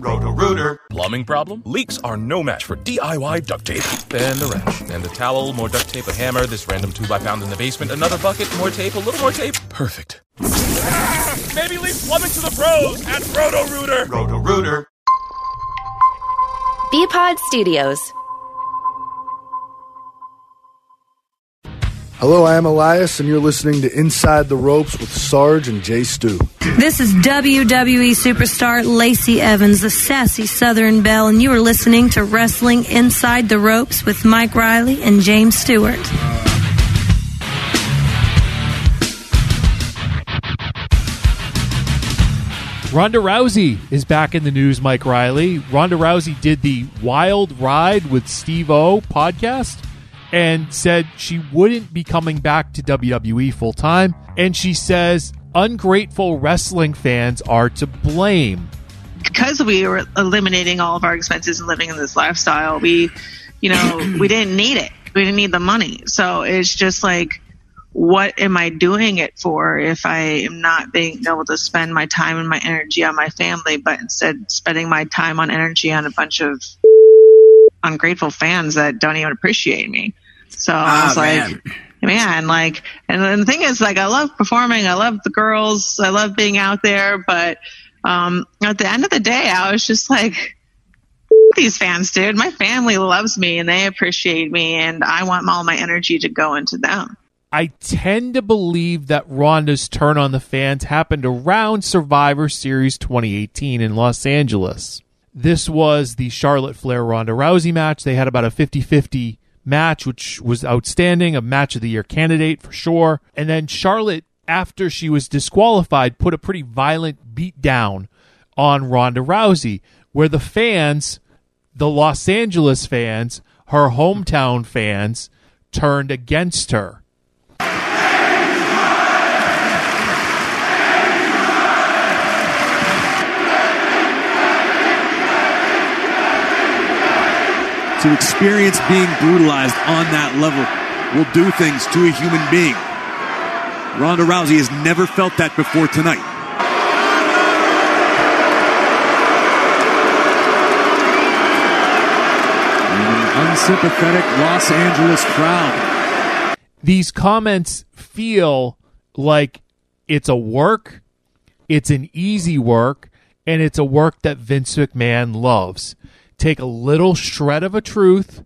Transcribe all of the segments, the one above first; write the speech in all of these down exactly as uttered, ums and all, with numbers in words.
Roto-Rooter. Plumbing problem? Leaks are no match for D I Y duct tape. And a wrench. And a towel, more duct tape, a hammer, this random tube I found in the basement, another bucket, more tape, a little more tape. Perfect. Maybe leave plumbing to the pros at Roto-Rooter. Roto-Rooter. B-Pod Studios. Hello, I am Elias, and you're listening to Inside the Ropes with Sarge and Jay Stu. This is W W E superstar Lacey Evans, the sassy Southern Belle, and you are listening to Wrestling Inside the Ropes with Mike Riley and James Stewart. Ronda Rousey is back in the news, Mike Riley. Ronda Rousey did the Wild Ride with Steve-O podcast and said she wouldn't be coming back to W W E full-time. And she says ungrateful wrestling fans are to blame. Because we were eliminating all of our expenses and living in this lifestyle, we, you know, we didn't need it. We didn't need the money. So it's just like, what am I doing it for if I am not being able to spend my time and my energy on my family, but instead spending my time on energy on a bunch of ungrateful fans that don't even appreciate me? So I was oh, like, man. man, like, and then the thing is, like, I love performing. I love the girls. I love being out there. But um, at the end of the day, I was just like, these fans, dude. My family loves me and they appreciate me, and I want all my energy to go into them. I tend to believe that Ronda's turn on the fans happened around Survivor Series twenty eighteen in Los Angeles. This was the Charlotte Flair-Ronda Rousey match. They had about a fifty-fifty match, which was outstanding, a match of the year candidate for sure. And then Charlotte, after she was disqualified, put a pretty violent beat down on Ronda Rousey, where the fans, the Los Angeles fans, her hometown fans, turned against her. To experience being brutalized on that level will do things to a human being. Ronda Rousey has never felt that before tonight. An unsympathetic Los Angeles crowd. These comments feel like it's a work, it's an easy work, and it's a work that Vince McMahon loves. Take a little shred of a truth,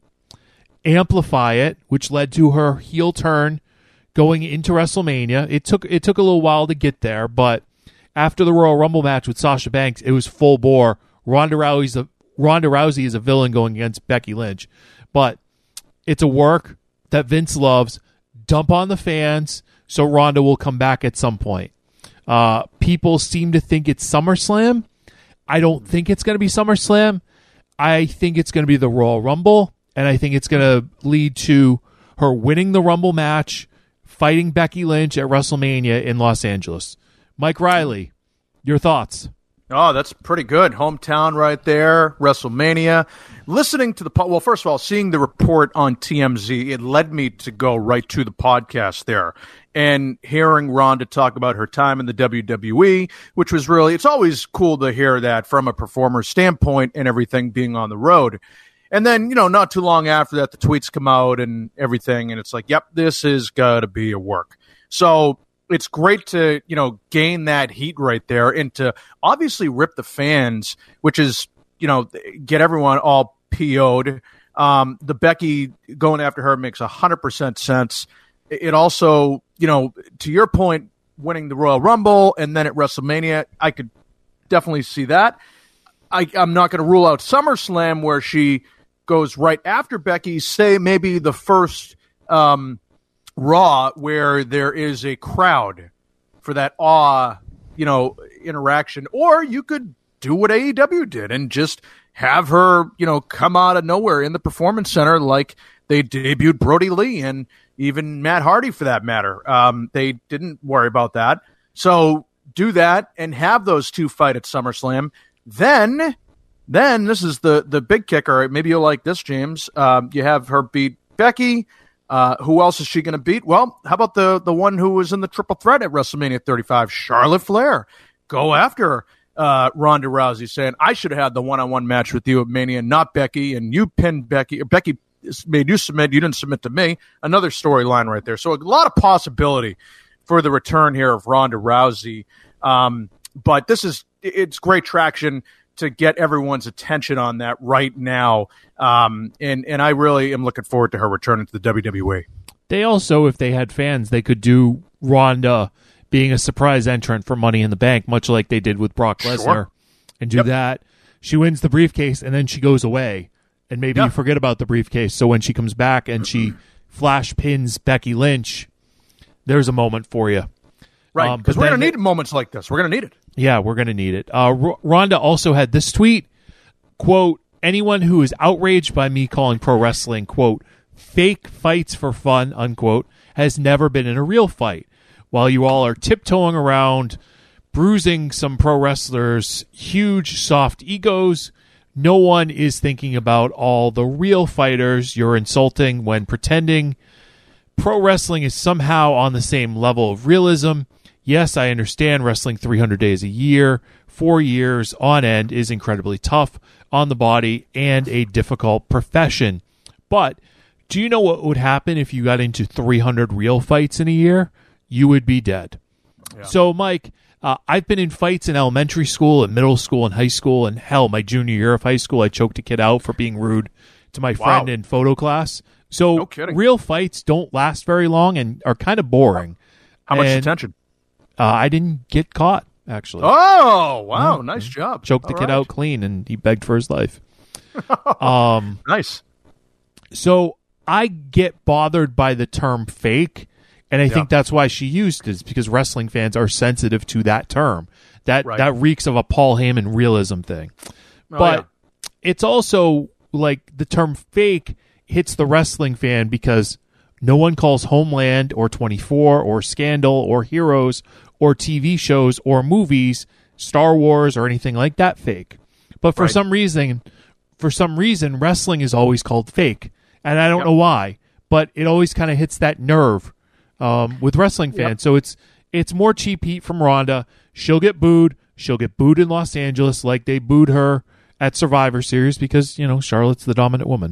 amplify it, which led to her heel turn going into WrestleMania. It took it took a little while to get there, but after the Royal Rumble match with Sasha Banks, it was full bore. Ronda Rousey's a, Ronda Rousey is a villain going against Becky Lynch. But it's a work that Vince loves. Dump on the fans so Ronda will come back at some point. Uh, people seem to think it's SummerSlam. I don't think it's going to be SummerSlam. I think it's going to be the Royal Rumble, and I think it's going to lead to her winning the Rumble match, fighting Becky Lynch at WrestleMania in Los Angeles. Mike Riley, your thoughts? Oh, that's pretty good. Hometown right there, WrestleMania. Listening to the, po- well, first of all, seeing the report on T M Z, it led me to go right to the podcast there. And hearing Ronda talk about her time in the W W E, which was really, it's always cool to hear that from a performer's standpoint and everything being on the road. And then, you know, not too long after that, the tweets come out and everything. And it's like, yep, this is got to be a work. So it's great to, you know, gain that heat right there and to obviously rip the fans, which is, you know, get everyone all P O'd. Um, the Becky going after her makes one hundred percent sense. It also, you know, to your point, winning the Royal Rumble and then at WrestleMania, I could definitely see that. I, I'm not going to rule out SummerSlam where she goes right after Becky, say maybe the first um, Raw where there is a crowd for that awe, you know, interaction. Or you could do what A E W did and just have her, you know, come out of nowhere in the Performance Center like they debuted Brody Lee and even Matt Hardy for that matter. Um, they didn't worry about that. So do that and have those two fight at SummerSlam. Then, then this is the, the big kicker. Maybe you'll like this, James. Um, you have her beat Becky. Uh, who else is she going to beat? Well, how about the, the one who was in the triple threat at WrestleMania thirty-five, Charlotte Flair? Go after her. uh, Ronda Rousey saying, I should have had the one-on-one match with you at Mania, not Becky, and you pinned Becky. Or Becky made you submit. You didn't submit to me. Another storyline right there. So a lot of possibility for the return here of Ronda Rousey. Um, but this is it's great traction to get everyone's attention on that right now. Um, and, and I really am looking forward to her returning to the W W E. They also, if they had fans, they could do Ronda being a surprise entrant for Money in the Bank, much like they did with Brock Lesnar, Sure. and do Yep. that. She wins the briefcase, and then she goes away, and maybe Yeah. you forget about the briefcase. So when she comes back and she flash pins Becky Lynch, there's a moment for you. Right, Um, because but we're then- going to need moments like this. We're going to need it. Yeah, we're going to need it. Uh, R- Ronda also had this tweet, quote, anyone who is outraged by me calling pro wrestling, quote, fake fights for fun, unquote, has never been in a real fight. While you all are tiptoeing around, bruising some pro wrestlers' huge soft egos, no one is thinking about all the real fighters you're insulting when pretending pro wrestling is somehow on the same level of realism. Yes, I understand wrestling three hundred days a year, four years on end is incredibly tough on the body and a difficult profession. But do you know what would happen if you got into three hundred real fights in a year? You would be dead. Yeah. So, Mike, uh, I've been in fights in elementary school, and middle school, and high school, and hell, my junior year of high school, I choked a kid out for being rude to my friend Wow. in photo class. So No kidding. real fights don't last very long and are kind of boring. How much And, attention? Uh, I didn't get caught, actually. Oh, wow. Nice job. Choked the All kid right. out clean, and he begged for his life. um, Nice. So I get bothered by the term fake, and I Yeah. think that's why she used it, is because wrestling fans are sensitive to that term. That Right. that reeks of a Paul Heyman realism thing. Oh, but yeah. it's also like the term fake hits the wrestling fan because no one calls Homeland or twenty-four or Scandal or Heroes or T V shows or movies, Star Wars or anything like that fake. But for Right. some reason, for some reason, wrestling is always called fake. And I don't Yep. know why, but it always kind of hits that nerve um, with wrestling fans. Yep. So it's it's more cheap heat from Ronda. She'll get booed. She'll get booed in Los Angeles like they booed her at Survivor Series because, you know, Charlotte's the dominant woman.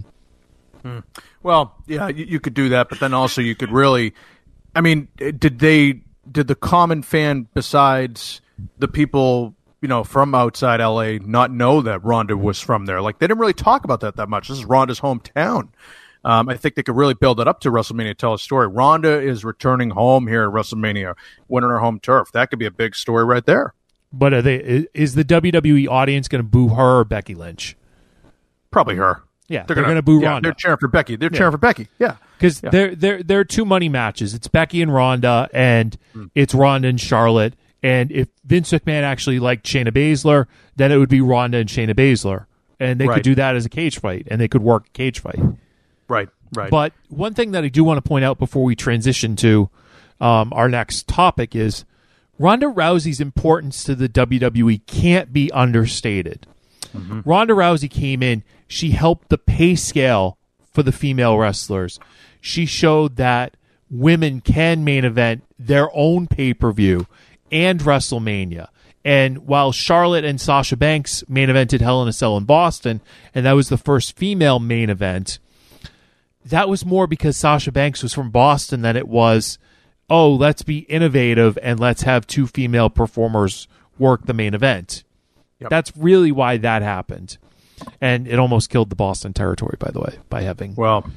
Well, yeah, you, you could do that, but then also you could really, I mean, did they, did the common fan besides the people, you know, from outside L A not know that Ronda was from there? Like, they didn't really talk about that that much. This is Ronda's hometown. Um, I think they could really build it up to WrestleMania, tell a story. Ronda is returning home here at WrestleMania, winning her home turf. That could be a big story right there. But are they, is the W W E audience going to boo her or Becky Lynch? Probably her. Yeah, they're gonna boo yeah, Ronda. They're cheering for Becky. They're Yeah. cheering for Becky. Yeah. Because Yeah. they're, they're, they're two money matches. It's Becky and Ronda, and Mm. it's Ronda and Charlotte. And if Vince McMahon actually liked Shayna Baszler, then it would be Ronda and Shayna Baszler. And they Right. could do that as a cage fight, and they could work a cage fight. Right, right. But one thing that I do want to point out before we transition to um, our next topic is Ronda Rousey's importance to the W W E can't be understated. Mm-hmm. Ronda Rousey came in, she helped the pay scale for the female wrestlers. She showed that women can main event their own pay-per-view and WrestleMania. And while Charlotte and Sasha Banks main evented Hell in a Cell in Boston, and that was the first female main event, that was more because Sasha Banks was from Boston than it was, oh, let's be innovative and let's have two female performers work the main event. Yep. That's really why that happened. And it almost killed the Boston territory, by the way, by having well,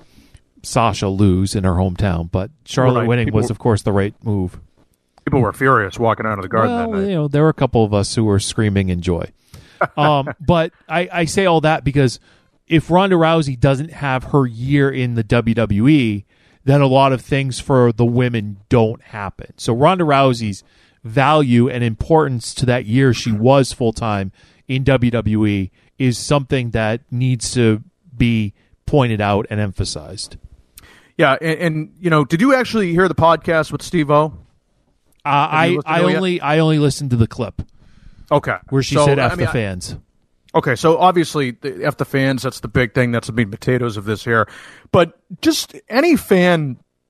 Sasha lose in her hometown. But Charlotte Right. winning People- was, of course, the right move. people were furious walking out of the garden Well, that night. you know, there were a couple of us who were screaming in joy. Um, but I, I say all that because if Ronda Rousey doesn't have her year in the W W E, then a lot of things for the women don't happen. So Ronda Rousey's value and importance to that year she was full-time in W W E is something that needs to be pointed out and emphasized. Yeah, and, and you know, did you actually hear the podcast with Steve-O? Uh, you I, listened I to it yet? only I only listened to the clip Okay. where she So, said I F mean, the I- fans. Okay, so obviously, the, F the fans, that's the big thing. That's the meat and potatoes of this here. But just any fan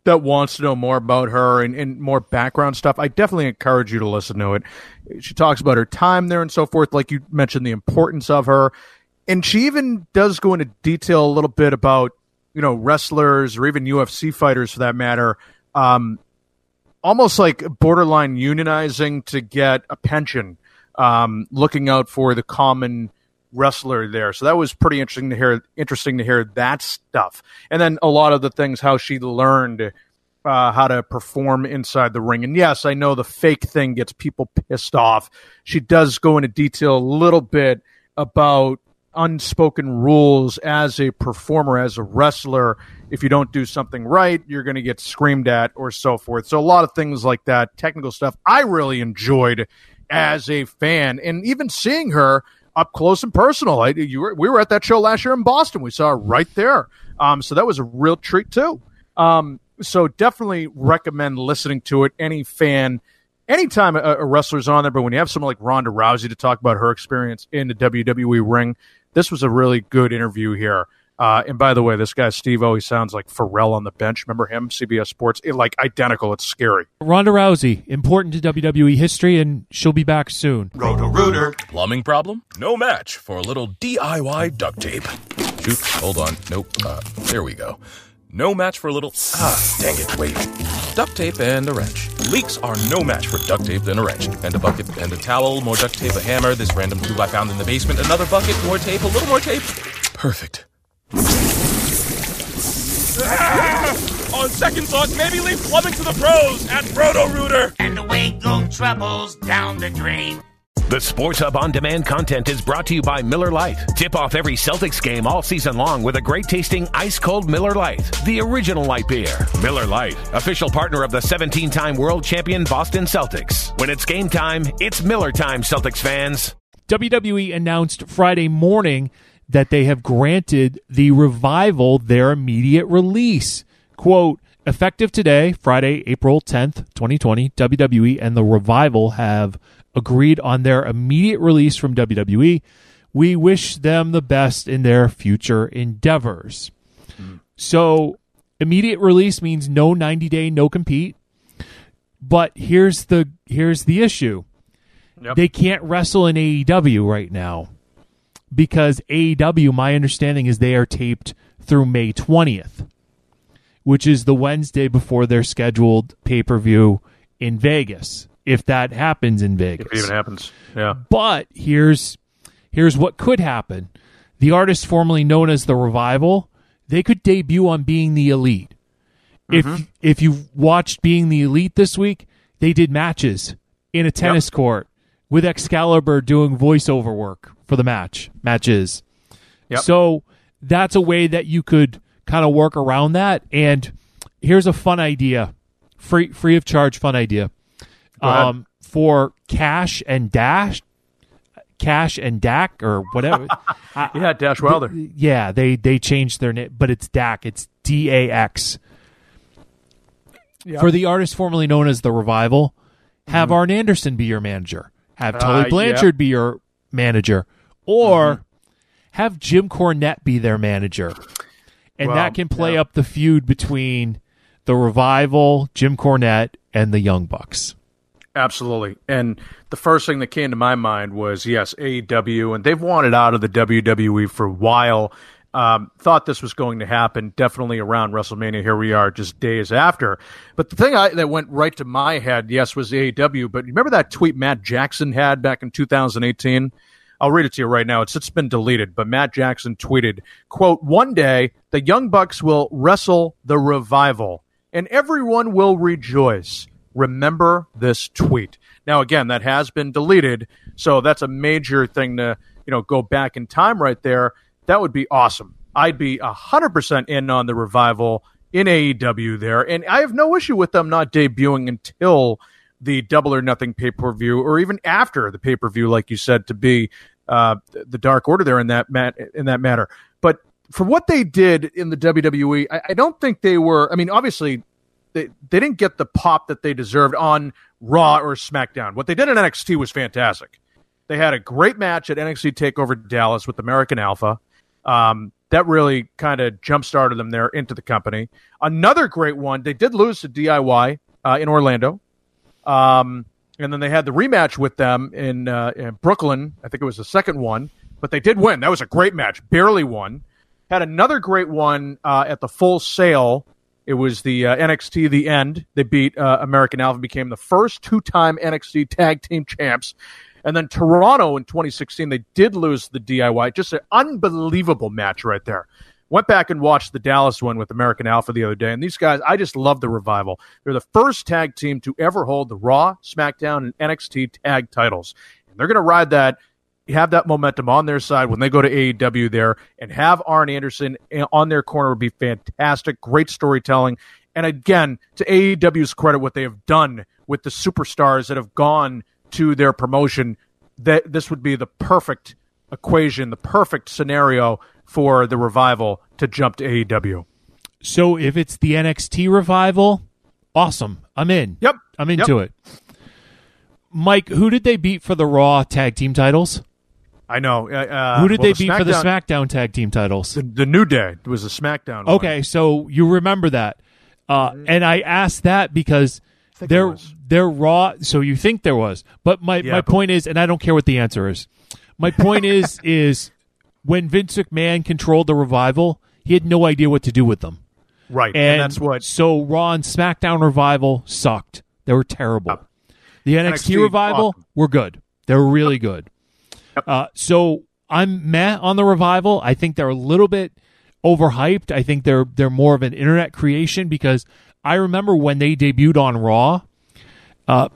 that wants to know more about her and, and more background stuff, I definitely encourage you to listen to it. She talks about her time there and so forth, like you mentioned, the importance of her. And she even does go into detail a little bit about, you know, wrestlers or even U F C fighters for that matter, um, almost like borderline unionizing to get a pension, um, looking out for the common wrestler there. So that was pretty interesting to hear, interesting to hear that stuff. And then a lot of the things, how she learned uh, how to perform inside the ring. And yes, I know the fake thing gets people pissed off. She does go into detail a little bit about unspoken rules as a performer, as a wrestler. If you don't do something right, you're going to get screamed at or so forth. So a lot of things like that, technical stuff, I really enjoyed as a fan. And even seeing her up close and personal. I, you were, we were at that show last year in Boston. We saw her right there. Um, so that was a real treat too. Um, so definitely recommend listening to it. Any fan, anytime a, a wrestler's on there, but when you have someone like Ronda Rousey to talk about her experience in the W W E ring, this was a really good interview here. Uh, and by the way, this guy, Steve-O, he sounds like Pharrell on the bench. Remember him? C B S Sports. It, like, identical. It's scary. Ronda Rousey, important to W W E history, and she'll be back soon. Roto-Rooter. Plumbing problem? No match for a little D I Y duct tape. Shoot, hold on. Nope. Uh, there we go. No match for a little... Ah, dang it, wait. Duct tape and a wrench. Leaks are no match for duct tape and a wrench. And a bucket and a towel, more duct tape, a hammer, this random tube I found in the basement, another bucket, more tape, a little more tape. Perfect. Ah! On second thought, maybe leave plumbing to the pros at Roto-Rooter. And away go troubles down the drain. The Sports Hub On Demand content is brought to you by Miller Lite. Tip off every Celtics game all season long with a great-tasting ice-cold Miller Lite, the original light beer. Miller Lite, official partner of the seventeen-time world champion Boston Celtics. When it's game time, it's Miller time, Celtics fans. W W E announced Friday morning that they have granted the Revival their immediate release. Quote, effective today, Friday, April tenth, twenty twenty, W W E and the Revival have agreed on their immediate release from W W E. We wish them the best in their future endeavors. Mm. So immediate release means no ninety-day, no compete. But here's the here's the issue. Yep. They can't wrestle in A E W right now because A E W, my understanding is they are taped through May twentieth, which is the Wednesday before their scheduled pay-per-view in Vegas. If that happens in Vegas. If it even happens, yeah. But here's here's what could happen. The artist formerly known as The Revival, they could debut on Being the Elite. Mm-hmm. If if you watched Being the Elite this week, they did matches in a tennis yep. court with Excalibur doing voiceover work for the match. Matches. Yep. So that's a way that you could kind of work around that. And here's a fun idea. Free free of charge fun idea. Um, for Cash and Dash, Cash and Dak or whatever. yeah, Dash Wilder. Th- yeah, they they changed their name, but it's Dak. It's D A X. Yep. For the artist formerly known as The Revival, have mm-hmm. Arn Anderson be your manager. Have Tully uh, Blanchard yep. be your manager. Or mm-hmm. have Jim Cornette be their manager. And well, that can play yeah. up the feud between The Revival, Jim Cornette, and the Young Bucks. Absolutely. And the first thing that came to my mind was, yes, A E W, and they've wanted out of the W W E for a while. Um, thought this was going to happen definitely around WrestleMania. Here we are just days after. But the thing I, that went right to my head, yes, was A E W. But remember that tweet Matt Jackson had back in two thousand eighteen? I'll read it to you right now. It's it's been deleted, but Matt Jackson tweeted, quote, one day the Young Bucks will wrestle the Revival, and everyone will rejoice. Remember this tweet. Now, again, that has been deleted, so that's a major thing to, you know, go back in time right there. That would be awesome. I'd be one hundred percent in on the Revival in A E W there, and I have no issue with them not debuting until the Double or Nothing pay-per-view, or even after the pay-per-view, like you said, to be uh, the Dark Order there in that mat- in that matter. But for what they did in the W W E, I, I don't think they were, I mean, obviously, They, they didn't get the pop that they deserved on Raw or SmackDown. What they did in N X T was fantastic. They had a great match at N X T TakeOver Dallas with American Alpha. Um, that really kind of jump-started them there into the company. Another great one, they did lose to D I Y uh, in Orlando. Um, and then they had the rematch with them in, uh, in Brooklyn. I think it was the second one. But they did win. That was a great match. Barely won. Had another great one uh, at the Full Sail. It was the uh, N X T The End. They beat uh, American Alpha, became the first two-time N X T Tag Team Champs. And then Toronto in twenty sixteen, they did lose the D I Y. Just an unbelievable match right there. Went back and watched the Dallas one with American Alpha the other day. And these guys, I just love the Revival. They're the first tag team to ever hold the Raw, SmackDown, and N X T tag titles. And they're going to ride that, have that momentum on their side when they go to A E W there, and have Arn Anderson on their corner would be fantastic. Great storytelling. And again, to A E W's credit, what they have done with the superstars that have gone to their promotion, that this would be the perfect equation, the perfect scenario for the Revival to jump to A E W. So if it's the N X T Revival, awesome. I'm in. Yep. I'm into yep. it. Mike, who did they beat for the Raw tag team titles? I know. Uh, who did well, they the beat for the SmackDown tag team titles? The, the New Day was the SmackDown Okay, one. so you remember that. Uh, and I asked that because they're, they're Raw, so you think there was. But my, Yeah, my but- point is, and I don't care what the answer is, my point is, is when Vince McMahon controlled the Revival, he had no idea what to do with them. Right, And, and that's what... So Raw and SmackDown Revival sucked. They were terrible. Yep. The N X T, N X T Revival awesome. were good. They were really good. Yep. Uh, so I'm meh on the Revival. I think they're a little bit overhyped. I think they're they're more of an internet creation because I remember when they debuted on Raw, uh,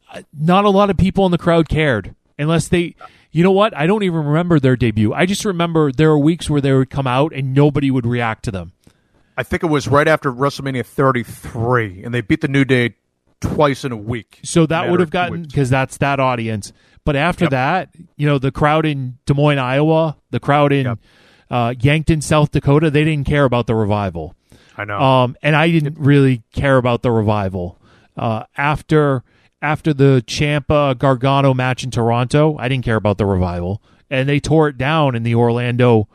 not a lot of people in the crowd cared unless they... You know what? I don't even remember their debut. I just remember there were weeks where they would come out and nobody would react to them. I think it was right after WrestleMania thirty-three, and they beat the New Day twice in a week. So that Matter would have of two gotten, weeks. because that's that audience. But after Yep. that, you know, the crowd in Des Moines, Iowa, the crowd in Yep. uh, Yankton, South Dakota, they didn't care about the Revival. I know. Um, and I didn't really care about the Revival. Uh, after after the Ciampa Gargano match in Toronto, I didn't care about the Revival. And they tore it down in the Orlando,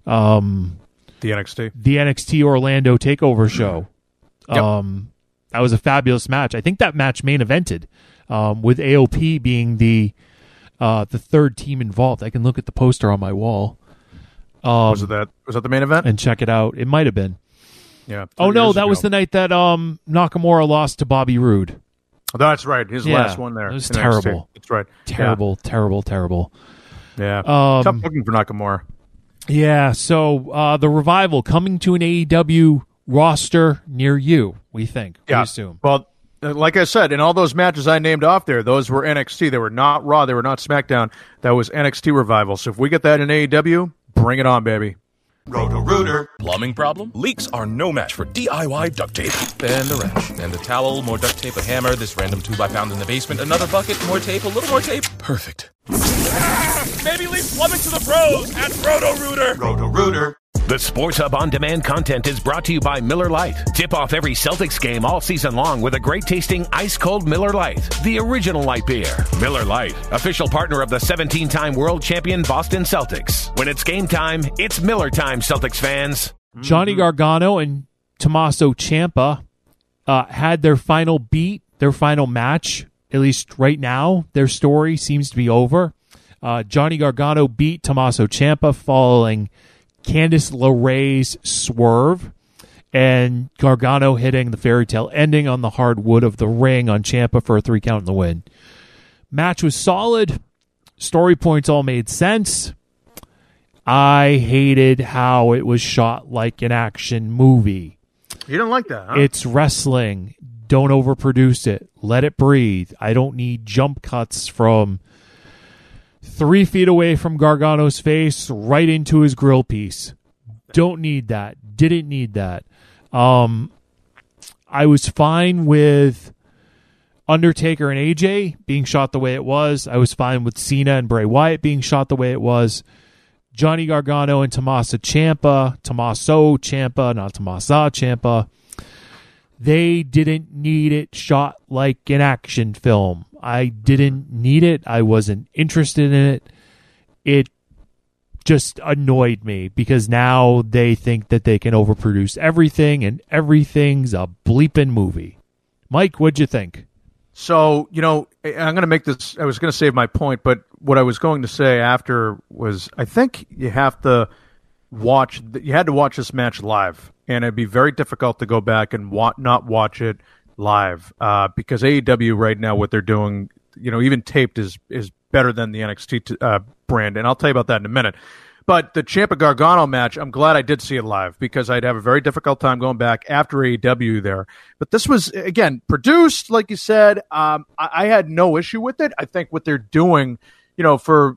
um, the N X T. the N X T Orlando TakeOver show. Yep. Um, that was a fabulous match. I think that match main evented um, with A O P being the uh, the third team involved. I can look at the poster on my wall. Um, was it that? Was that the main event? and check it out. It might have been. Yeah. Oh three no, years that ago. was the night that um, Nakamura lost to Bobby Roode. Oh, that's right. His Yeah, last one there. it was in N X T. terrible. That's right. Terrible, terrible, terrible. Yeah. yeah. Um, Tough booking for Nakamura. Yeah, so uh, the Revival coming to an A E W roster near you, we think, we Yeah. assume. Well, uh, like I said, in all those matches I named off there, those were N X T. They were not Raw. They were not SmackDown. That was N X T Revival. So if we get that in A E W, bring it on, baby. Roto-Rooter. Plumbing problem? Leaks are no match for D I Y duct tape and a wrench. And a towel, more duct tape, a hammer, this random tube I found in the basement, another bucket, more tape, a little more tape. Perfect. Maybe leave plumbing to the pros at Roto-Rooter. Roto-Rooter. The Sports Hub On Demand content is brought to you by Miller Lite. Tip off every Celtics game all season long with a great tasting ice cold Miller Lite, the original light beer. Miller Lite, official partner of the seventeen-time world champion Boston Celtics. When it's game time, it's Miller time, Celtics fans. Johnny Gargano and Tommaso Ciampa uh, had their final beat, their final match. At least right now, their story seems to be over. Uh, Johnny Gargano beat Tommaso Ciampa following Candice LeRae's swerve, and Gargano hitting the fairy tale ending on the hard wood of the ring on Ciampa for a three count in the win. Match was solid. Story points all made sense. I hated how it was shot like an action movie. You didn't like that, huh? It's wrestling. Don't overproduce it. Let it breathe. I don't need jump cuts from three feet away from Gargano's face right into his grill piece. Don't need that. Didn't need that. Um, I was fine with Undertaker and A J being shot the way it was. I was fine with Cena and Bray Wyatt being shot the way it was. Johnny Gargano and Tommaso Ciampa, Tommaso Ciampa, not Tommaso Ciampa. They didn't need it shot like an action film. I didn't need it. I wasn't interested in it. It just annoyed me because now they think that they can overproduce everything and everything's a bleeping movie. Mike, what'd you think? So, you know, I'm going to make this, I was going to save my point, but what I was going to say after was I think you have to watch, you had to watch this match live, and it'd be very difficult to go back and wa- not watch it live uh, because A E W right now, what they're doing, you know, even taped is is better than the N X T t- uh, brand, and I'll tell you about that in a minute. But the Ciampa Gargano match, I'm glad I did see it live because I'd have a very difficult time going back after A E W there. But this was, again, produced, like you said. Um, I, I had no issue with it. I think what they're doing, you know, for,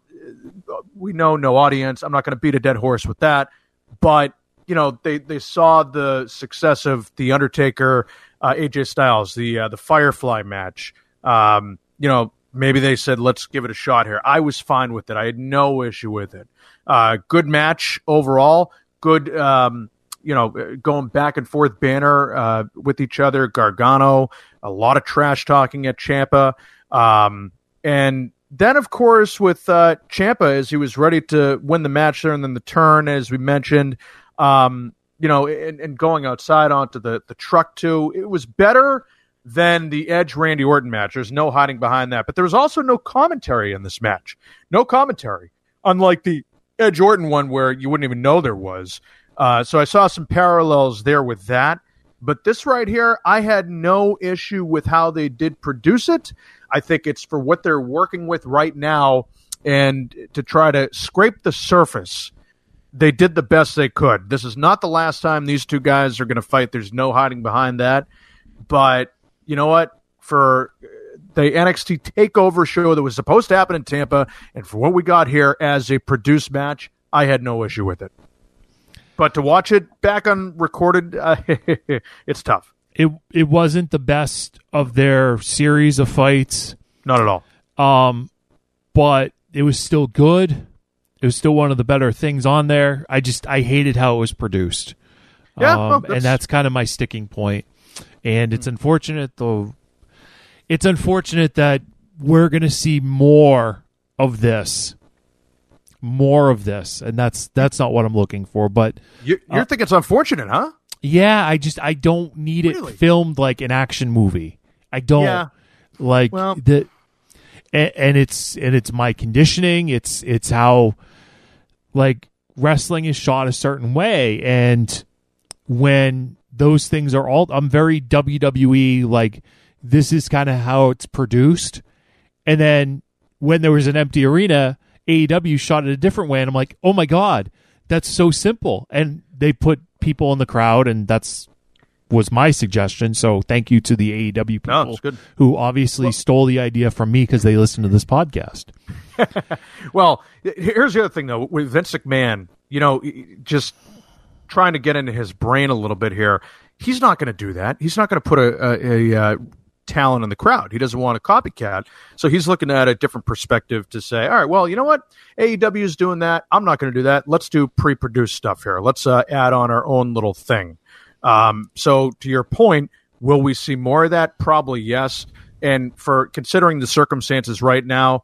we know no audience. I'm not going to beat a dead horse with that. But, you know, they, they saw the success of The Undertaker, uh, A J Styles, the uh, the Firefly match. Um, you know, maybe they said, let's give it a shot here. I was fine with it. I had no issue with it. Uh, good match overall. Good, um, you know, going back and forth banner uh, with each other. Gargano, a lot of trash talking at Ciampa. Um, and then, of course, with uh, Ciampa, as he was ready to win the match there, and then the turn, as we mentioned, um, you know, and, and going outside onto the, the truck, too. It was better than the Edge-Randy Orton match. There's no hiding behind that. But there was also no commentary in this match. No commentary. Unlike the Edge Orton one where you wouldn't even know there was. Uh, so I saw some parallels there with that. But this right here, I had no issue with how they did produce it. I think it's for what they're working with right now, and to try to scrape the surface, they did the best they could. This is not the last time these two guys are going to fight. There's no hiding behind that. But you know what? For the N X T TakeOver show that was supposed to happen in Tampa, and for what we got here as a produced match, I had no issue with it. But to watch it back on recorded, uh, it's tough. It it wasn't the best of their series of fights. Not at all. Um, but it was still good. It was still one of the better things on there. I just, I hated how it was produced. Yeah, um, well, that's... and that's kind of my sticking point. And it's unfortunate, though. It's unfortunate that we're going to see more of this, more of this, and that's that's not what I'm looking for. But you, you're uh, thinking it's unfortunate, huh? Yeah, I just I don't need really? it filmed like an action movie. I don't yeah. like well, the, and, and it's and it's my conditioning. It's it's how like wrestling is shot a certain way, and when those things are all, I'm very W W E, like, this is kind of how it's produced. And then when there was an empty arena, A E W shot it a different way. And I'm like, oh my God, that's so simple. And they put people in the crowd, and that's was my suggestion. So thank you to the A E W people no, good. who obviously well, stole the idea from me because they listened to this podcast. Well, here's the other thing, though. With Vince McMahon, you know, just trying to get into his brain a little bit here, he's not going to do that. He's not going to put a, a, a uh, talent in the crowd. He doesn't want a copycat. So he's looking at a different perspective to say, all right, well, you know what? A E W is doing that. I'm not going to do that. Let's do pre-produced stuff here. Let's uh, add on our own little thing. Um, so to your point, will we see more of that? Probably yes. And for considering the circumstances right now,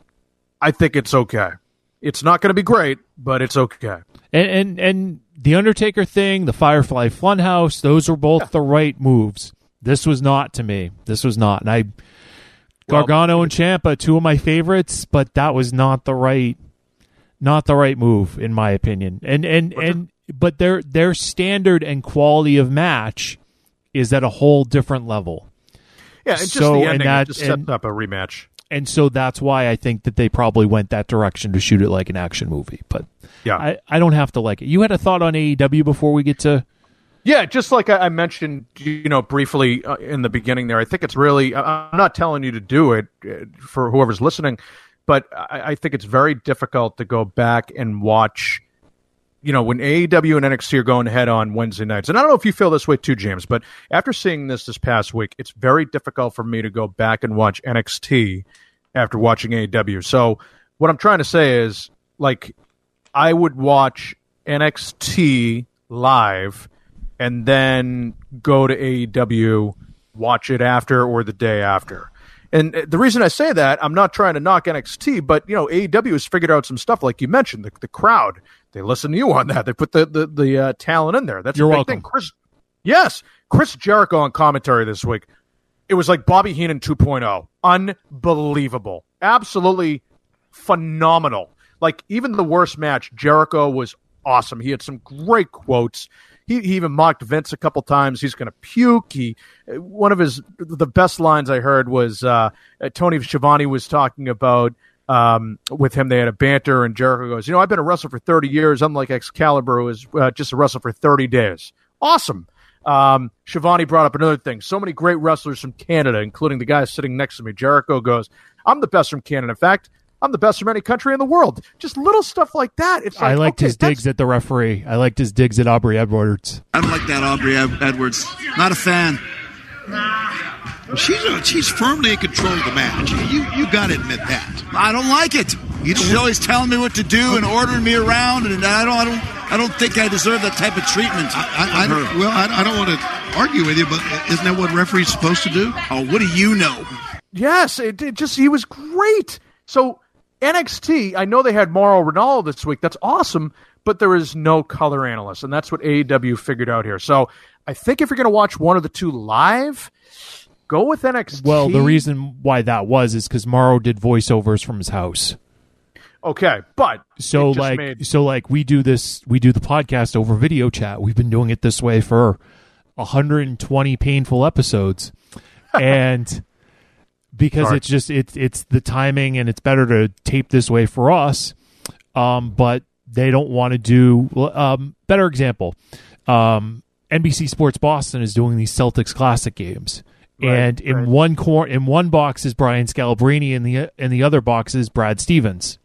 I think it's okay. It's not going to be great, but it's okay. And and, and the Undertaker thing, the Firefly Funhouse, those were both yeah. the right moves. This was not to me. This was not. And I, well, Gargano and Ciampa, two of my favorites, but that was not the right, not the right move in my opinion. And and and the, but their their standard and quality of match is at a whole different level. Yeah, it's so, just the ending. That, it just sets up a rematch. And so that's why I think that they probably went that direction to shoot it like an action movie. But yeah, I, I don't have to like it. You had a thought on A E W before we get to... Yeah, just like I mentioned, you know, briefly uh, in the beginning there, I think it's really... I'm not telling you to do it for whoever's listening, but I, I think it's very difficult to go back and watch... You know, when A E W and N X T are going ahead on Wednesday nights, and I don't know if you feel this way too, James, but after seeing this this past week, it's very difficult for me to go back and watch N X T after watching A E W. So what I'm trying to say is, like, I would watch N X T live and then go to A E W, watch it after or the day after. And the reason I say that, I'm not trying to knock N X T, but, you know, A E W has figured out some stuff, like you mentioned, the, the crowd. They listen to you on that. They put the, the, the uh, talent in there. That's You're a big welcome. thing. Chris, yes, Chris Jericho on commentary this week. It was like Bobby Heenan two point oh. Unbelievable. Absolutely phenomenal. Like, even the worst match, Jericho was awesome. He had some great quotes. He, he even mocked Vince a couple times. He's going to puke. He, one of his the best lines I heard was uh, Tony Schiavone was talking about um, with him. They had a banter, and Jericho goes, "You know, I've been a wrestler for thirty years. Unlike Excalibur, who was uh, just a wrestler for thirty days." Awesome. Um, Schiavone brought up another thing. So many great wrestlers from Canada, including the guy sitting next to me. Jericho goes, "I'm the best from Canada. In fact, I'm the best from any country in the world." Just little stuff like that. It's like, I liked okay, his digs at the referee. I liked his digs at Aubrey Edwards. I don't like that Aubrey Ed- Edwards. Not a fan. She's a, she's firmly in control of the match. You you got to admit that. I don't like it. She's always telling me what to do and ordering me around, and I don't I don't I don't think I deserve that type of treatment. I, I, I don't, well, I, I don't want to argue with you, but isn't that what referees supposed to do? Oh, what do you know? Yes, it, it just he was great. So N X T, I know they had Mauro Ranallo this week. That's awesome, but there is no color analyst, and that's what A E W figured out here. So I think if you're going to watch one of the two live, go with N X T. Well, the reason why that was is because Mauro did voiceovers from his house. Okay, but so like made... so like we do this, we do the podcast over video chat. We've been doing it this way for one hundred twenty painful episodes, and. Because Sorry. it's just it's it's the timing, and it's better to tape this way for us. Um, but they don't want to do um, better example. Um, N B C Sports Boston is doing these Celtics Classic games, right, and in right. one cor- in one box is Brian Scalabrine, and the in the other box is Brad Stevens.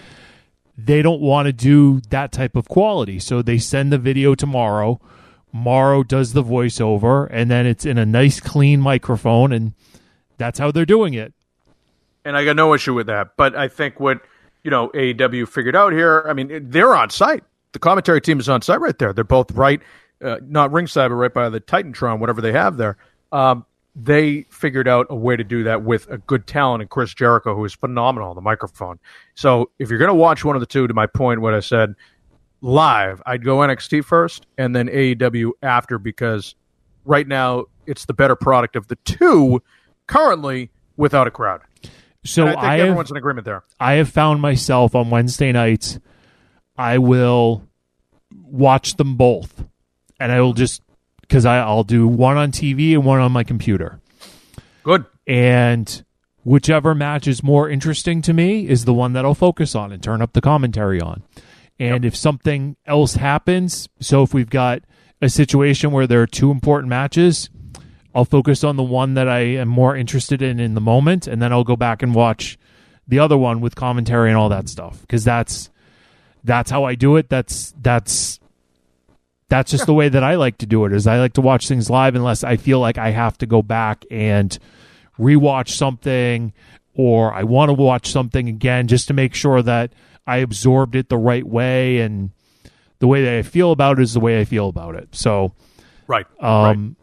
They don't want to do that type of quality, so they send the video tomorrow. Mauro does the voiceover, and then it's in a nice, clean microphone, and that's how they're doing it. And I got no issue with that. But I think what, you know, A E W figured out here, I mean, they're on site. The commentary team is on site right there. They're both right, uh, not ringside, but right by the Titantron, whatever they have there. Um, they figured out a way to do that with a good talent in Chris Jericho, who is phenomenal on the microphone. So if you're going to watch one of the two, to my point, what I said, live, I'd go N X T first and then A E W after, because right now it's the better product of the two currently without a crowd. So and I think I everyone's have, in agreement there. I have found myself on Wednesday nights, I will watch them both, and I will just, because I'll do one on T V and one on my computer. Good. And whichever match is more interesting to me is the one that I'll focus on and turn up the commentary on. And yep. if something else happens, so if we've got a situation where there are two important matches, I'll focus on the one that I am more interested in in the moment, and then I'll go back and watch the other one with commentary and all that stuff, because that's that's how I do it. That's that's that's just the way that I like to do it. Is I like to watch things live unless I feel like I have to go back and rewatch something, or I want to watch something again just to make sure that I absorbed it the right way, and the way that I feel about it is the way I feel about it. So, right. Um, right.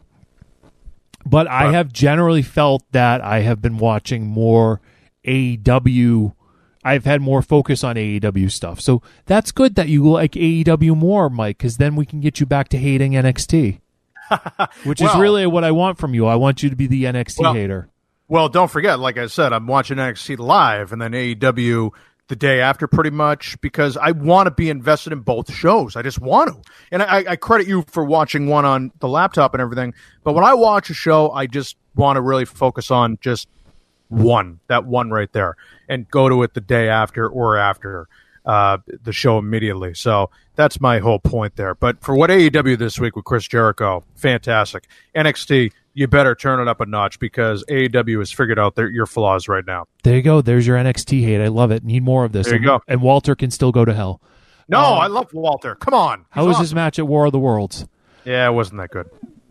But I have generally felt that I have been watching more A E W. I've had more focus on A E W stuff. So that's good that you like A E W more, Mike, because then we can get you back to hating N X T, which well, is really what I want from you. I want you to be the N X T well, hater. Well, don't forget, like I said, I'm watching N X T live and then A E W the day after pretty much, because I want to be invested in both shows. I just want to. And I, I credit you for watching one on the laptop and everything. But when I watch a show, I just want to really focus on just one, that one right there, and go to it the day after or after uh, the show immediately. So that's my whole point there. But for what A E W this week with Chris Jericho, fantastic. N X T, you better turn it up a notch, because A E W has figured out their, your flaws right now. There you go. There's your N X T hate. I love it. Need more of this. There you and, go. And Walter can still go to hell. No, um, I love Walter. Come on. He's how was awesome. his match at War of the Worlds? Yeah, it wasn't that good.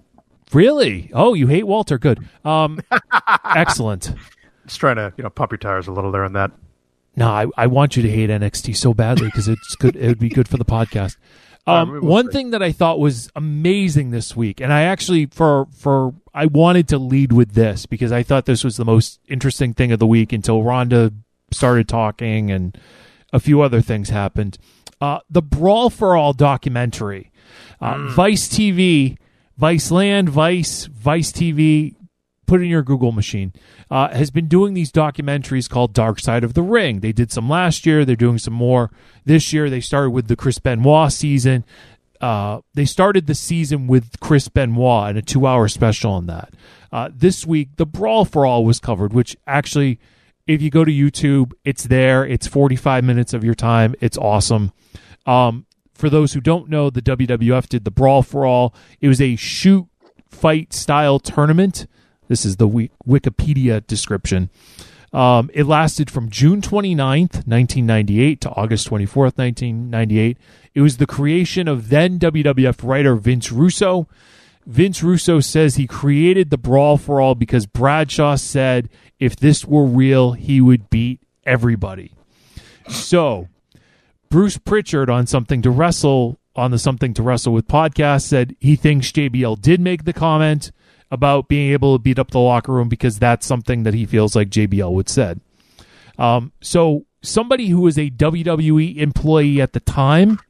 Really? Oh, you hate Walter. Good. Um, excellent. Just trying to, you know, pump your tires a little there on that. No, I, I want you to hate N X T so badly, because it's good. It would be good for the podcast. Um, one thing that I thought was amazing this week, and I actually for for I wanted to lead with this because I thought this was the most interesting thing of the week until Ronda started talking and a few other things happened. Uh, the Brawl for All documentary, uh, mm. Vice T V, Vice Land, Vice, Vice T V. Put it in your Google machine. Uh, has been doing these documentaries called Dark Side of the Ring. They did some last year. They're doing some more this year. They started with the Chris Benoit season. Uh, they started the season with Chris Benoit and a two-hour special on that. Uh, this week, the Brawl for All was covered, which actually, if you go to YouTube, it's there. It's forty-five minutes of your time. It's awesome. Um, for those who don't know, the W W F did the Brawl for All. It was a shoot fight style tournament. This is the Wikipedia description. Um, it lasted from June twenty-ninth, nineteen ninety-eight to August twenty-fourth, nineteen ninety-eight. It was the creation of then W W F writer Vince Russo. Vince Russo says he created the Brawl for All because Bradshaw said if this were real, he would beat everybody. So, Bruce Pritchard on Something to Wrestle, on the Something to Wrestle with podcast, said he thinks J B L did make the comment about being able to beat up the locker room because that's something that he feels like J B L would said. Um, so somebody who was a W W E employee at the time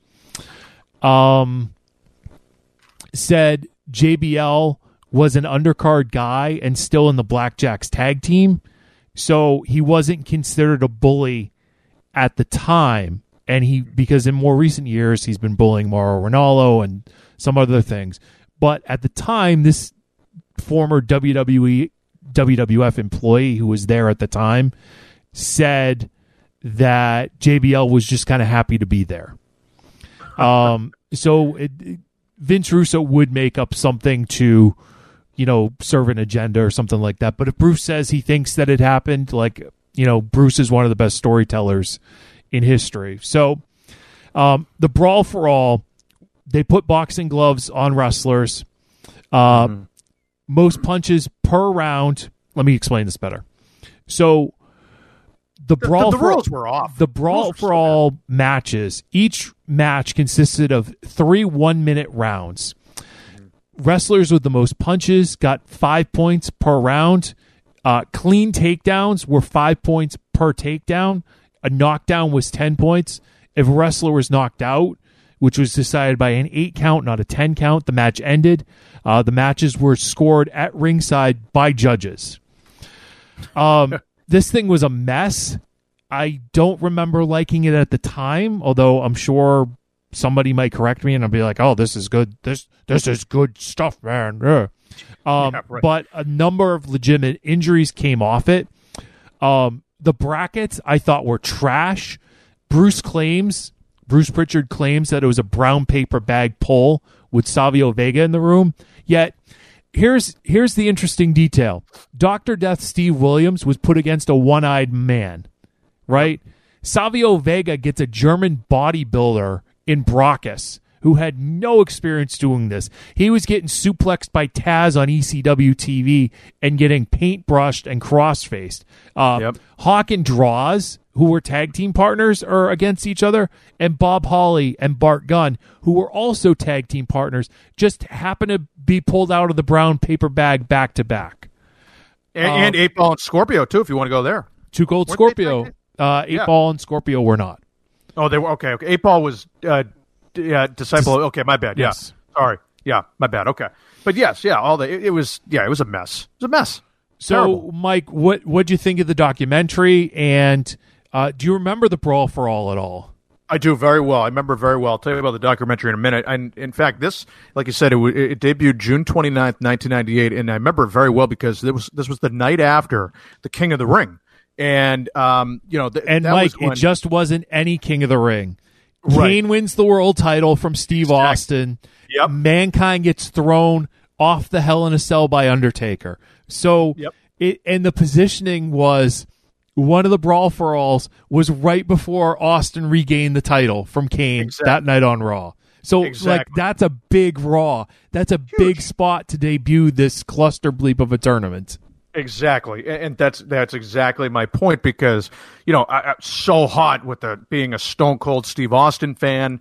um, said J B L was an undercard guy and still in the Blackjacks tag team, so he wasn't considered a bully at the time. And he, because in more recent years he's been bullying Mauro Ranallo and some other things, but at the time this former W W E, W W F employee who was there at the time said that J B L was just kind of happy to be there. Um, so it, Vince Russo would make up something to, you know, serve an agenda or something like that. But if Bruce says he thinks that it happened, like, you know, Bruce is one of the best storytellers in history. So um, the Brawl for All, they put boxing gloves on wrestlers. Uh, mm-hmm. Most punches per round. Let me explain this better. So the brawl the, the for rules were off. The brawl for all bad. matches. Each match consisted of three one-minute rounds. Mm-hmm. Wrestlers with the most punches got five points per round. Uh, clean takedowns were five points per takedown. A knockdown was ten points. If a wrestler was knocked out, which was decided by an eight count, not a ten count, the match ended. Uh, the matches were scored at ringside by judges. Um, this thing was a mess. I don't remember liking it at the time, although I'm sure somebody might correct me and I'll be like, oh, this is good. This this is good stuff, man. Yeah. Um, yeah, right. But a number of legitimate injuries came off it. Um, the brackets I thought were trash. Bruce claims, Bruce Pritchard claims that it was a brown paper bag poll with Savio Vega in the room. Yet, here's here's the interesting detail. Doctor Death Steve Williams was put against a one-eyed man, right? Savio Vega gets a German bodybuilder in Brockus who had no experience doing this. He was getting suplexed by Taz on E C W T V and getting paintbrushed and cross-faced. Uh, yep. Hawk and Draws, who were tag team partners, are against each other, and Bob Holly and Bart Gunn, who were also tag team partners, just happened to be pulled out of the brown paper bag back-to-back. And, um, and eight Ball and Scorpio, too, if you want to go there. Two Cold Scorpio. Uh, eight yeah. Ball and Scorpio were not. Oh, they were okay. Okay, Eight Ball was uh, uh, disciple. Okay, my bad. Yes. Yeah, sorry. Yeah, my bad. Okay, but yes, yeah, all the it, it was. Yeah, it was a mess. It was a mess. So, Terrible. Mike, what what do you think of the documentary? And uh, do you remember the Brawl for All at all? I do very well. I remember very well. I'll tell you about the documentary in a minute. And in fact, this, like you said, it, it debuted June twenty-ninth, nineteen ninety-eight, and I remember it very well because it was this was the night after the King of the Ring. And, um, you know, th- and that Mike, was when... it just wasn't any King of the Ring. Right. Kane wins the world title from Steve exactly. Austin. Yep. Mankind gets thrown off the Hell in a Cell by Undertaker. So, yep. it, and the positioning was one of the Brawl for Alls was right before Austin regained the title from Kane exactly. that night on Raw. So, exactly. like, that's a big Raw. That's a Huge. big spot to debut this cluster bleep of a tournament. Exactly, and that's that's exactly my point because you know I, I'm so hot with the being a Stone Cold Steve Austin fan,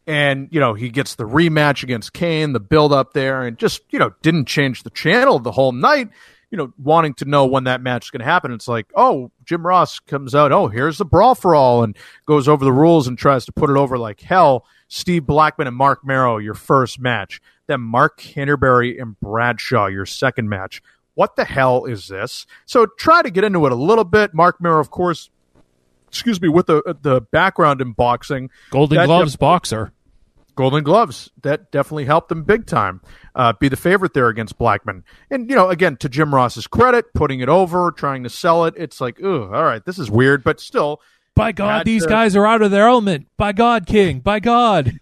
And, you know, he gets the rematch against Kane, the build up there, and just, you know, didn't change the channel the whole night, you know, wanting to know when that match is going to happen. It's like, oh, Jim Ross comes out, oh, here's the Brawl for All, and goes over the rules and tries to put it over like hell. Steve Blackman and Mark Merrow, your first match. Then Mark Canterbury and Bradshaw, your second match. What the hell is this? So try to get into it a little bit. Mark Merrow, of course, excuse me, with the the background in boxing. Golden that Gloves def- boxer. Golden Gloves. That definitely helped him big time. Uh, be the favorite there against Blackman. And, you know, again, to Jim Ross's credit, putting it over, trying to sell it, it's like, ooh, all right, this is weird, but still. By God, these to... guys are out of their element. By God, King. By God.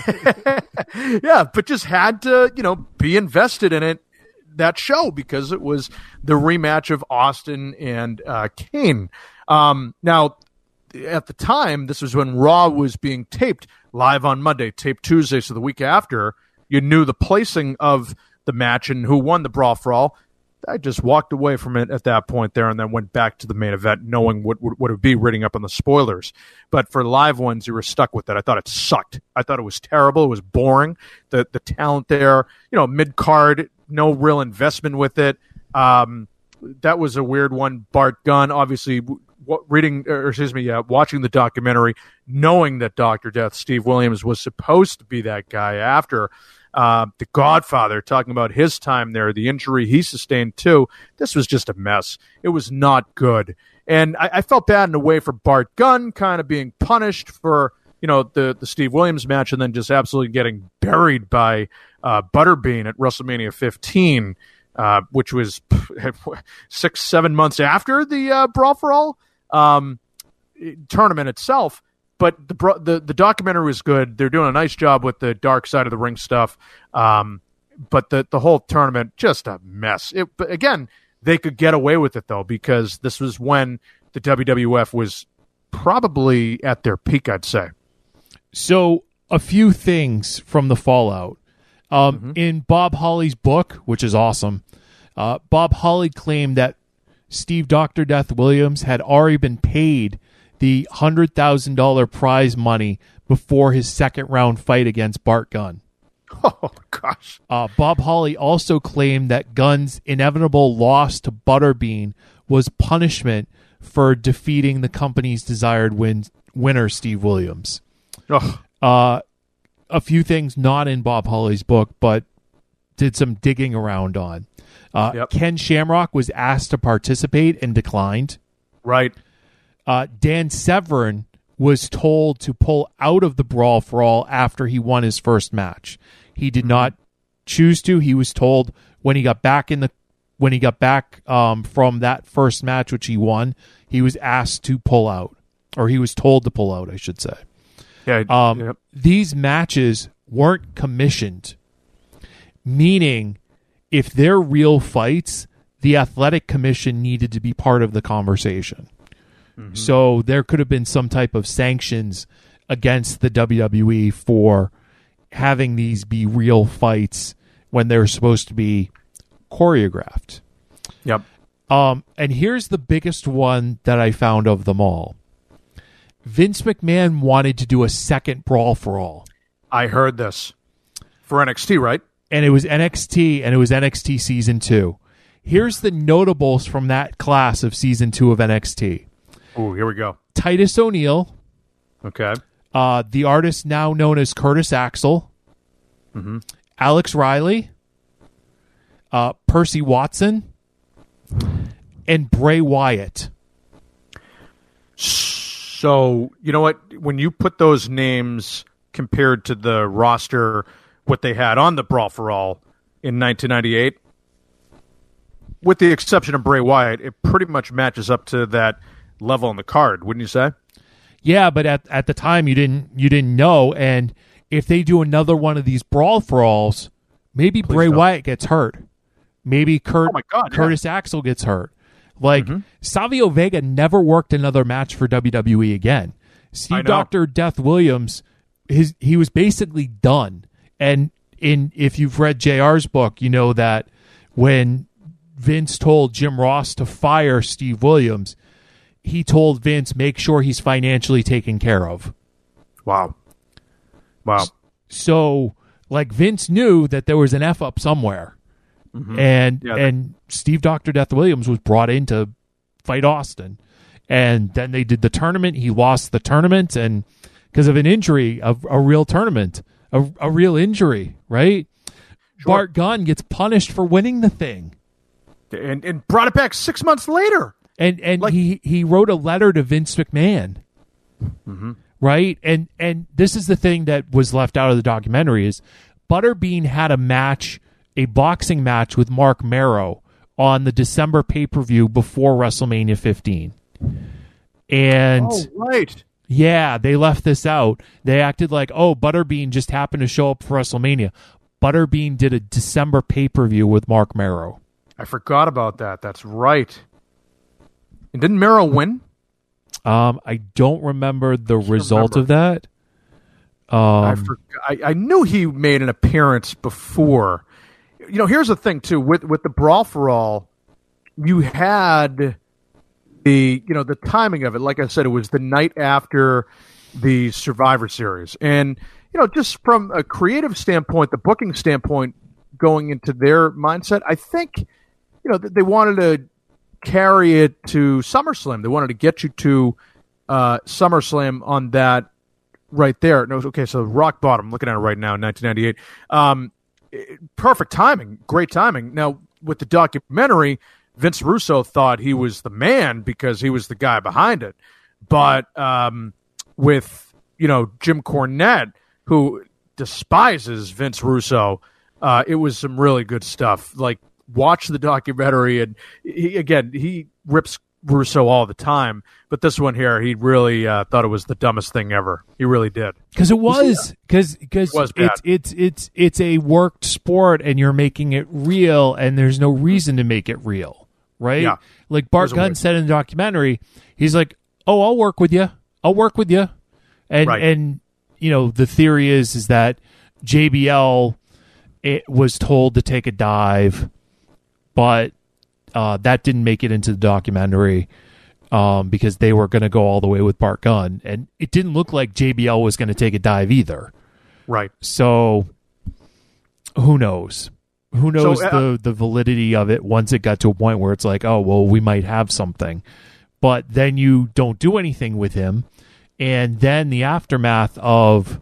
Yeah, but just had to, you know, be invested in it, that show, because it was the rematch of Austin and uh, Kane. Um, now, at the time, this was when Raw was being taped live on Monday, taped Tuesday, so the week after, you knew the placing of the match and who won the Brawl for All. I just walked away from it at that point there and then went back to the main event knowing what, what, what it would be, reading up on the spoilers. But for live ones, you were stuck with it. I thought it sucked. I thought it was terrible. It was boring. The the talent there, you know, mid-card, no real investment with it. Um, that was a weird one. Bart Gunn, obviously, what, reading, or excuse me, yeah, watching the documentary, knowing that Doctor Death, Steve Williams, was supposed to be that guy after uh, The Godfather, talking about his time there, the injury he sustained too. This was just a mess. It was not good. And I, I felt bad in a way for Bart Gunn kind of being punished for, you know, the, the Steve Williams match and then just absolutely getting buried by uh, Butterbean at WrestleMania fifteen, uh, which was six, seven months after the uh, Brawl for All um, tournament itself. But the, the the documentary was good. They're doing a nice job with the dark side of the ring stuff. Um, but the, the whole tournament, just a mess. It, but again, they could get away with it, though, because this was when the W W F was probably at their peak, I'd say. So a few things from the fallout. Um, mm-hmm. In Bob Holly's book, which is awesome, uh, Bob Holly claimed that Steve Doctor Death Williams had already been paid the one hundred thousand dollars prize money before his second round fight against Bart Gunn. Oh, gosh. Uh, Bob Holly also claimed that Gunn's inevitable loss to Butterbean was punishment for defeating the company's desired win- winner, Steve Williams. Oh. Uh, a few things not in Bob Holly's book, but did some digging around on. Uh, yep. Ken Shamrock was asked to participate and declined. Right. Uh, Dan Severn was told to pull out of the Brawl for All after he won his first match. He did not choose to. He was told when he got back in the when he got back um, from that first match, which he won, he was asked to pull out, or he was told to pull out, I should say. Yeah. Um, yep. These matches weren't commissioned, meaning if they're real fights, the Athletic Commission needed to be part of the conversation. Mm-hmm. So there could have been some type of sanctions against the W W E for having these be real fights when they're supposed to be choreographed. Yep. Um, and here's the biggest one that I found of them all. Vince McMahon wanted to do a second Brawl for All. I heard this. For N X T, right? And it was N X T, and it was N X T Season two. Here's the notables from that class of Season two of N X T. Oh, here we go. Titus O'Neil. Okay. Uh, the artist now known as Curtis Axel. Mm-hmm. Alex Riley. Uh, Percy Watson. And Bray Wyatt. So, you know what? When you put those names compared to the roster, what they had on the Brawl for All in nineteen ninety-eight, with the exception of Bray Wyatt, it pretty much matches up to that level on the card, wouldn't you say? Yeah, but at at the time you didn't you didn't know, and if they do another one of these Brawl for Alls, maybe Please Bray don't. Wyatt gets hurt. Maybe Kurt, oh my God, Curtis yeah. Axel gets hurt. Like, mm-hmm. Savio Vega never worked another match for W W E again. Steve Doctor Death Williams, his he was basically done. And in if you've read J R's book, you know that when Vince told Jim Ross to fire Steve Williams, he told Vince, make sure he's financially taken care of. Wow. Wow. So, like, Vince knew that there was an F up somewhere. Mm-hmm. And yeah, and Steve Doctor Death Williams was brought in to fight Austin. And then they did the tournament. He lost the tournament and because of an injury, a, a real tournament, a, a real injury, right? Sure. Bart Gunn gets punished for winning the thing. And and brought it back six months later. And and like, he, he wrote a letter to Vince McMahon. Mm-hmm. Right? And and this is the thing that was left out of the documentary is Butterbean had a match, a boxing match with Mark Marrow on the December pay-per-view before WrestleMania fifteen. And oh, right. Yeah, they left this out. They acted like, oh, Butterbean just happened to show up for WrestleMania. Butterbean did a December pay-per-view with Mark Marrow. I forgot about that. That's right. And didn't Marrow win? Um, I don't remember the result remember. of that. Um, I, forgot, I I knew he made an appearance before. You know, here's the thing too with with the Brawl for All, you had the you know the timing of it. Like I said, it was the night after the Survivor Series, and you know, just from a creative standpoint, the booking standpoint, going into their mindset, I think you know they wanted to carry it to SummerSlam. They wanted to get you to uh, SummerSlam on that right there. No, okay, so rock bottom. Looking at it right now, nineteen ninety-eight. Um, perfect timing, great timing. Now with the documentary, Vince Russo thought he was the man because he was the guy behind it. But um, with you know Jim Cornette, who despises Vince Russo, uh, it was some really good stuff. Like, watch the documentary, and he, again, he rips Russo all the time, but this one here, he really uh, thought it was the dumbest thing ever. He really did. Because it was, because because it it's it's it's it's a worked sport, and you're making it real, and there's no reason to make it real, right? Yeah. Like Bart Gunn said in the documentary, he's like, "Oh, I'll work with you. I'll work with you," and right. and you know the theory is is that J B L it was told to take a dive, but uh, that didn't make it into the documentary um, because they were going to go all the way with Bart Gunn, and it didn't look like J B L was going to take a dive either. Right. So who knows? Who knows So, uh, the the validity of it once it got to a point where it's like, oh, well, we might have something. But then you don't do anything with him. And then the aftermath of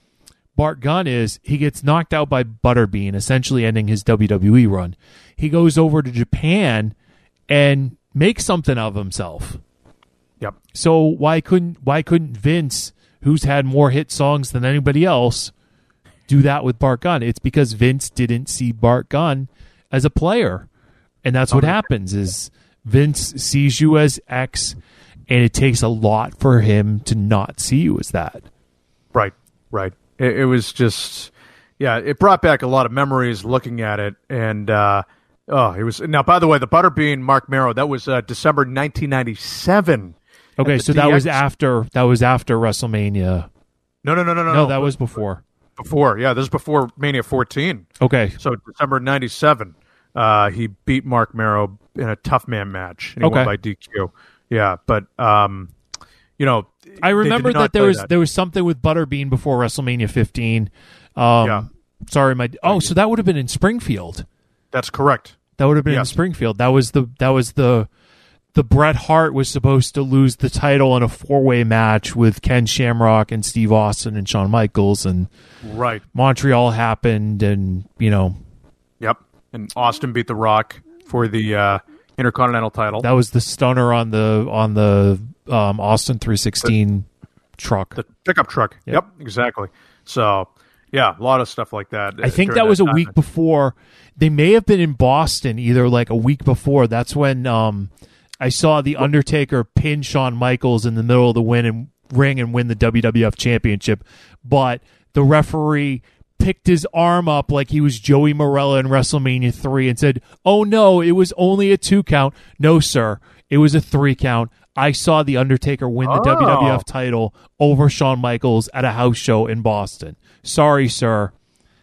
Bart Gunn is he gets knocked out by Butterbean, essentially ending his W W E run. He goes over to Japan and makes something of himself. Yep. So why couldn't why couldn't Vince, who's had more hit songs than anybody else, do that with Bart Gunn? It's because Vince didn't see Bart Gunn as a player. And that's what happens is Vince sees you as X, and it takes a lot for him to not see you as that. Right, right. It, it was just, yeah, it brought back a lot of memories looking at it. And, uh, oh, it was, now, by the way, the Butterbean Mark Marrow, that was uh, December nineteen ninety-seven. Okay, so D X. that was after, that was after WrestleMania. No, no, no, no, no. No, that was before. Before, yeah, this is before Mania fourteen. Okay. So December ninety-seven, uh, he beat Mark Marrow in a tough man match. And he Okay. won by D Q. Yeah, but, um, you know, I remember they did not that there play was that. there was something with Butterbean before WrestleMania fifteen. Um, Yeah. Sorry, my oh, so that would have been in Springfield. That's correct. That would have been in Yes. Springfield. That was the that was the the Bret Hart was supposed to lose the title in a four way match with Ken Shamrock and Steve Austin and Shawn Michaels, and Right. Montreal happened, and you know Yep. And Austin beat The Rock for the uh, Intercontinental title. that was the stunner on the on the um, Austin three sixteen truck. The pickup truck. Yep. Yep, exactly. So, yeah, a lot of stuff like that. I think during that was a time. week before. They may have been in Boston either like a week before. That's when um, I saw The Undertaker pin Shawn Michaels in the middle of the win and ring and win the W W F Championship. But the referee picked his arm up like he was Joey Morella in WrestleMania three and said, oh, no, it was only a two count. No, sir, it was a three count. I saw The Undertaker win the Oh. W W F title over Shawn Michaels at a house show in Boston. Sorry, sir.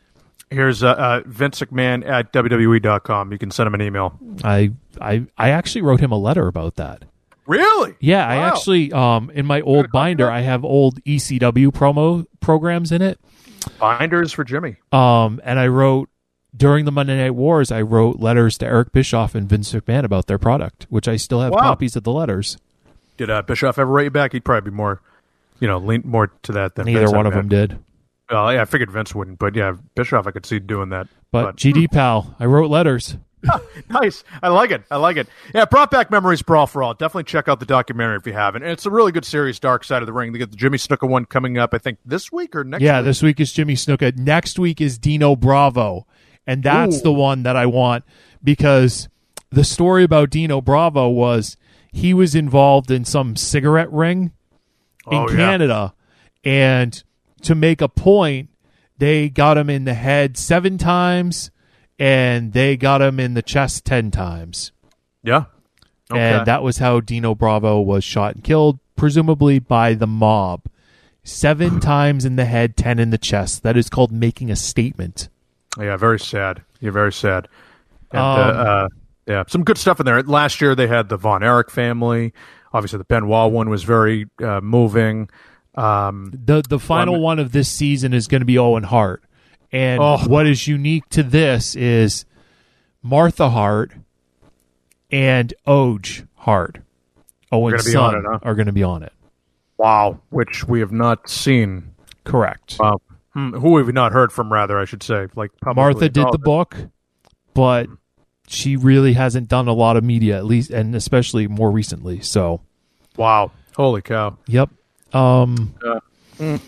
Here's uh, uh, Vince McMahon at W W E dot com. You can send him an email. I, I I actually wrote him a letter about that. Really? Yeah, I Wow. actually um in my old binder I have old E C W promo programs in it. Binders for Jimmy. Um, and I wrote, during the Monday Night Wars, I wrote letters to Eric Bischoff and Vince McMahon about their product, which I still have Wow. copies of the letters. Did uh, Bischoff ever write you back? He'd probably be more, you know, lean more to that than Neither Vince one of had. them did. Well, yeah, I figured Vince wouldn't, but yeah, Bischoff, I could see doing that. But, But G D pal, I wrote letters. nice. I like it. I like it. Yeah, brought back memories for all for all. Definitely check out the documentary if you haven't. And it's a really good series, Dark Side of the Ring. They get the Jimmy Snuka one coming up, I think, this week or next yeah, week. this week is Jimmy Snuka. Next week is Dino Bravo. And that's Ooh. the one that I want because the story about Dino Bravo was he was involved in some cigarette ring in Oh, yeah. Canada. And to make a point, they got him in the head seven times and they got him in the chest ten times. Yeah. Okay. And that was how Dino Bravo was shot and killed, presumably by the mob. Seven times in the head, ten in the chest. That is called making a statement. Yeah, very sad. Yeah, very sad. And, Um, uh, uh, yeah, some good stuff in there. Last year they had the Von Erich family. Obviously, the Benoit one was very uh, moving. Um, The the final um, one of this season is going to be Owen Hart. And Oh. what is unique to this is Martha Hart and Oj Hart, Owen's gonna be on son, it, huh? are going to be on it. Wow, which we have not seen. Correct. Wow. Hmm, who have we not heard from, rather, I should say. Like publicly. Martha did Oh, the book, but she really hasn't done a lot of media, at least, and especially more recently. So, Wow. Holy cow. yep. Um, Uh, mm.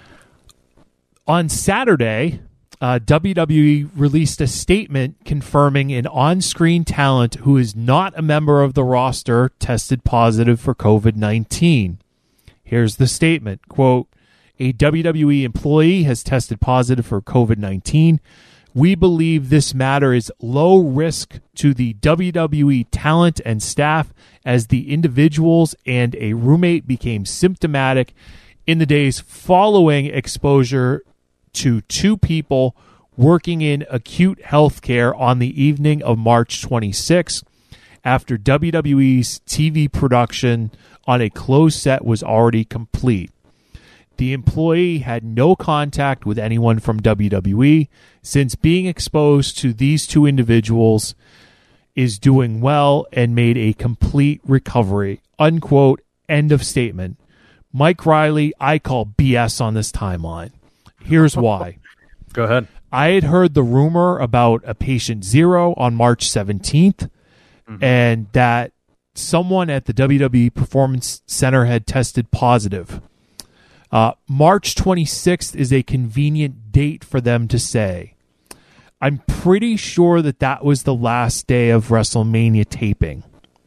On Saturday, uh, W W E released a statement confirming an on-screen talent who is not a member of the roster tested positive for COVID nineteen. Here's the statement, quote, a W W E employee has tested positive for COVID nineteen. We believe this matter is low risk to the W W E talent and staff as the individuals and a roommate became symptomatic in the days following exposure to two people working in acute health care on the evening of March twenty-sixth after W W E's T V production on a closed set was already complete. The employee had no contact with anyone from W W E since being exposed to these two individuals is doing well and made a complete recovery. Unquote. End of statement. Mike Riley, I call B S on this timeline. Here's why. Go ahead. I had heard the rumor about a patient zero on March seventeenth mm-hmm. and that someone at the W W E Performance Center had tested positive. Uh, March twenty-sixth is a convenient date for them to say. I'm pretty sure that that was the last day of WrestleMania taping.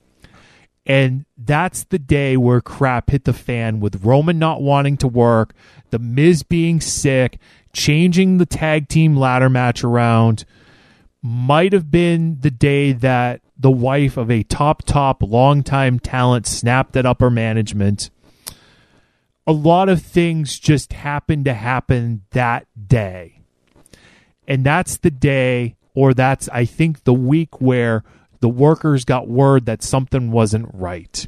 And that's the day where crap hit the fan with Roman not wanting to work, The Miz being sick, changing the tag team ladder match around. Might have been the day that the wife of a top, top, longtime talent snapped at upper management. A lot of things just happened to happen that day. And that's the day, or that's, I think, the week where the workers got word that something wasn't right.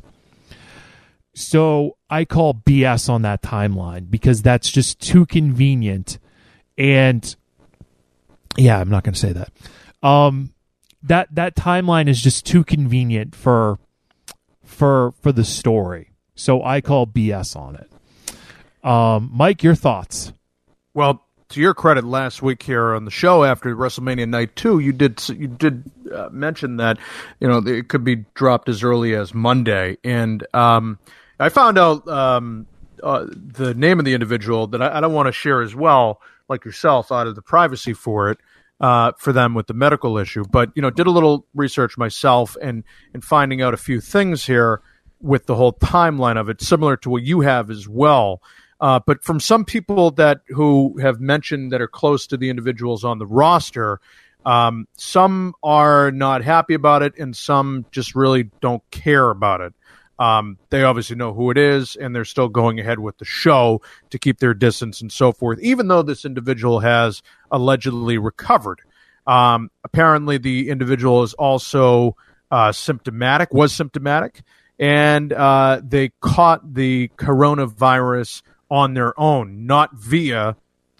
So I call B S on that timeline because that's just too convenient. And yeah, I'm not going to say that. Um, that that timeline is just too convenient for for for the story. So I call B S on it. Um, Mike, your thoughts? Well, to your credit, last week here on the show after WrestleMania Night Two, you did you did uh, mention that you know it could be dropped as early as Monday, and um, I found out um, uh, the name of the individual that I, I don't want to share as well, like yourself, out of the privacy for it uh, for them with the medical issue. But you know, did a little research myself and and finding out a few things here with the whole timeline of it, similar to what you have as well. Uh, but from some people that who have mentioned that are close to the individuals on the roster, um, some are not happy about it, and some just really don't care about it. Um, they obviously know who it is, and they're still going ahead with the show to keep their distance and so forth, even though this individual has allegedly recovered. Um, apparently, the individual is also uh, symptomatic, was symptomatic, and uh, they caught the coronavirus on their own, not via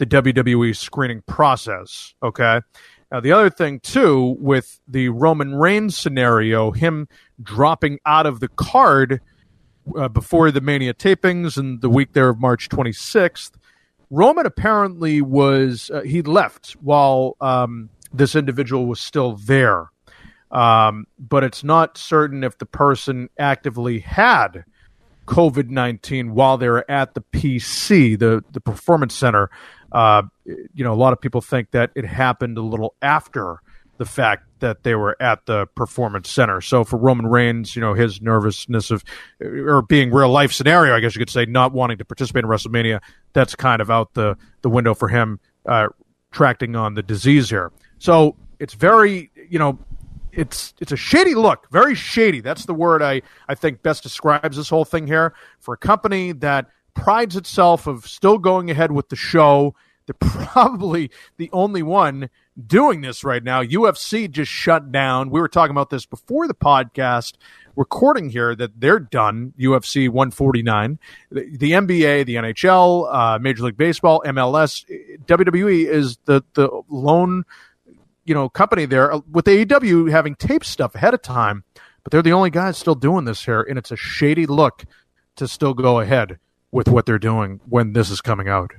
the W W E screening process. Okay. Now, the other thing, too, with the Roman Reigns scenario, him dropping out of the card uh, before the Mania tapings and the week there of March twenty-sixth, Roman apparently was, uh, he left while um, this individual was still there. Um, but it's not certain if the person actively had COVID nineteen while they were at the P C, the, the Performance Center. Uh, you know, a lot of people think that it happened a little after the fact that they were at the Performance Center. So for Roman Reigns, you know, his nervousness of, or being real life scenario, I guess you could say, not wanting to participate in WrestleMania, that's kind of out the, the window for him, uh, tracting on the disease here. So it's very, you know, it's it's a shady look, very shady. That's the word I, I think best describes this whole thing here. For a company that prides itself of still going ahead with the show, they're probably the only one doing this right now. U F C just shut down. We were talking about this before the podcast recording here, that they're done, U F C one forty-nine. The, the N B A, the N H L, uh, Major League Baseball, M L S, W W E is the, the lone, you know, company there, with A E W having taped stuff ahead of time, but they're the only guys still doing this here, and it's a shady look to still go ahead with what they're doing when this is coming out.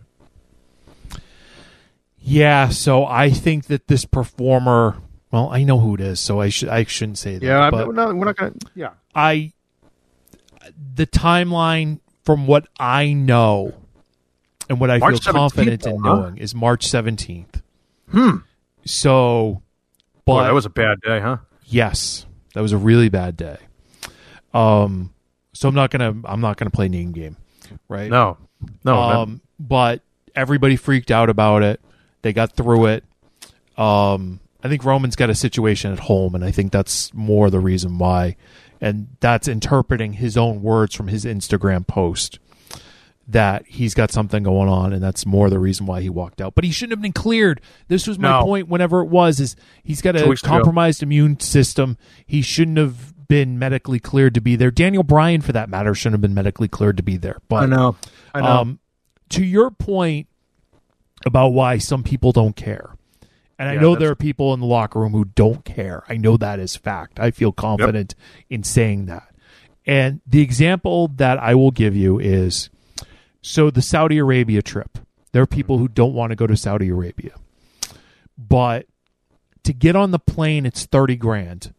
Yeah, so I think that this performer, well, I know who it is, so I should I shouldn't say that. Yeah, but we're not, we're not going to. Yeah, I the timeline from what I know and what I March feel confident in huh? knowing is March seventeenth. Hmm. So, but Boy, that was a bad day, huh? Yes, that was a really bad day. Um, so I'm not gonna I'm not gonna play name game, right? No, no. Um, but everybody freaked out about it. They got through it. Um, I think Roman's got a situation at home, and I think that's more the reason why. And that's interpreting his own words from his Instagram post that he's got something going on, and that's more the reason why he walked out. But he shouldn't have been cleared. This was my no. point whenever it was, is he's got a compromised immune system. He shouldn't have been medically cleared to be there. Daniel Bryan, for that matter, shouldn't have been medically cleared to be there. But I know. I know. Um, to your point about why some people don't care, and I yeah, know there are people in the locker room who don't care. I know that is fact. I feel confident yep. in saying that. And the example that I will give you is, so the Saudi Arabia trip. There are people who don't want to go to Saudi Arabia. But to get on the plane, it's thirty grand.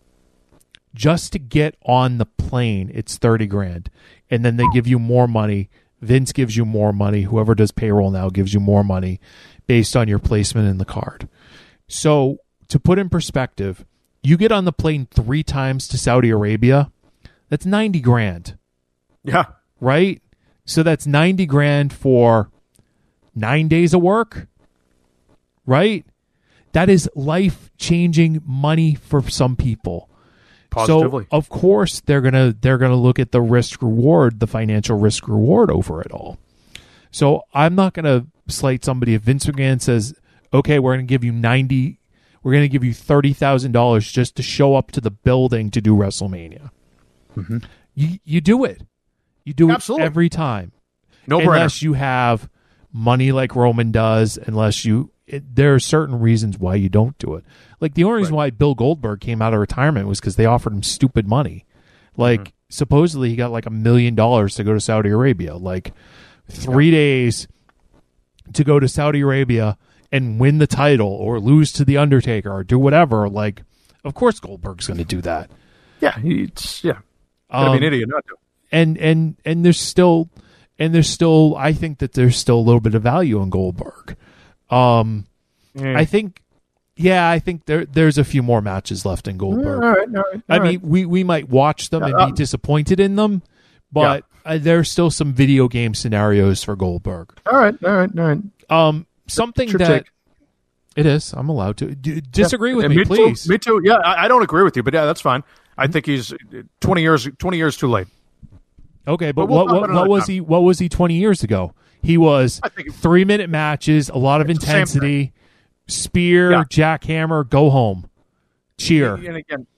Just to get on the plane, it's thirty grand. And then they give you more money. Vince gives you more money. Whoever does payroll now gives you more money based on your placement in the card. So to put in perspective, you get on the plane three times to Saudi Arabia, that's ninety grand. Yeah. Right? So that's ninety grand for nine days of work. Right? That is life-changing money for some people. Positively. So of course they're gonna they're gonna look at the risk reward, the financial risk reward over it all. So I'm not gonna slight somebody if Vince McMahon says, "Okay, we're gonna give you ninety, we're gonna give you thirty thousand dollars just to show up to the building to do WrestleMania." Mm-hmm. You you do it, you do Absolutely. it every time. No unless brainer. you have money like Roman does, unless you. It, there are certain reasons why you don't do it. Like the only reason right. why Bill Goldberg came out of retirement was because they offered him stupid money. Like mm-hmm. supposedly he got like a million dollars to go to Saudi Arabia. Like three yeah. days to go to Saudi Arabia and win the title or lose to the Undertaker or do whatever. Like, of course Goldberg's going to do that. Yeah, he's yeah. Gotta Um, be an idiot not to. and and and there's still and there's still I think that there's still a little bit of value in Goldberg. Um, Mm. I think, yeah, I think there there's a few more matches left in Goldberg. All right, all right, all I right. mean, we, we might watch them and Uh, be disappointed in them, but yeah. uh, there's still some video game scenarios for Goldberg. All right, all right, all right. Um, something Your that take. it is. I'm allowed to D- disagree Yeah. with And me, me please. Too, me too. Yeah, I, I don't agree with you, but yeah, that's fine. I think he's twenty years twenty years too late. Okay, but, But we'll what talk what, about it what another was time. he? What was he twenty years ago? He was I think- three minute matches, a lot of It's the same intensity, spear, Yeah. jackhammer, go home, cheer. And again,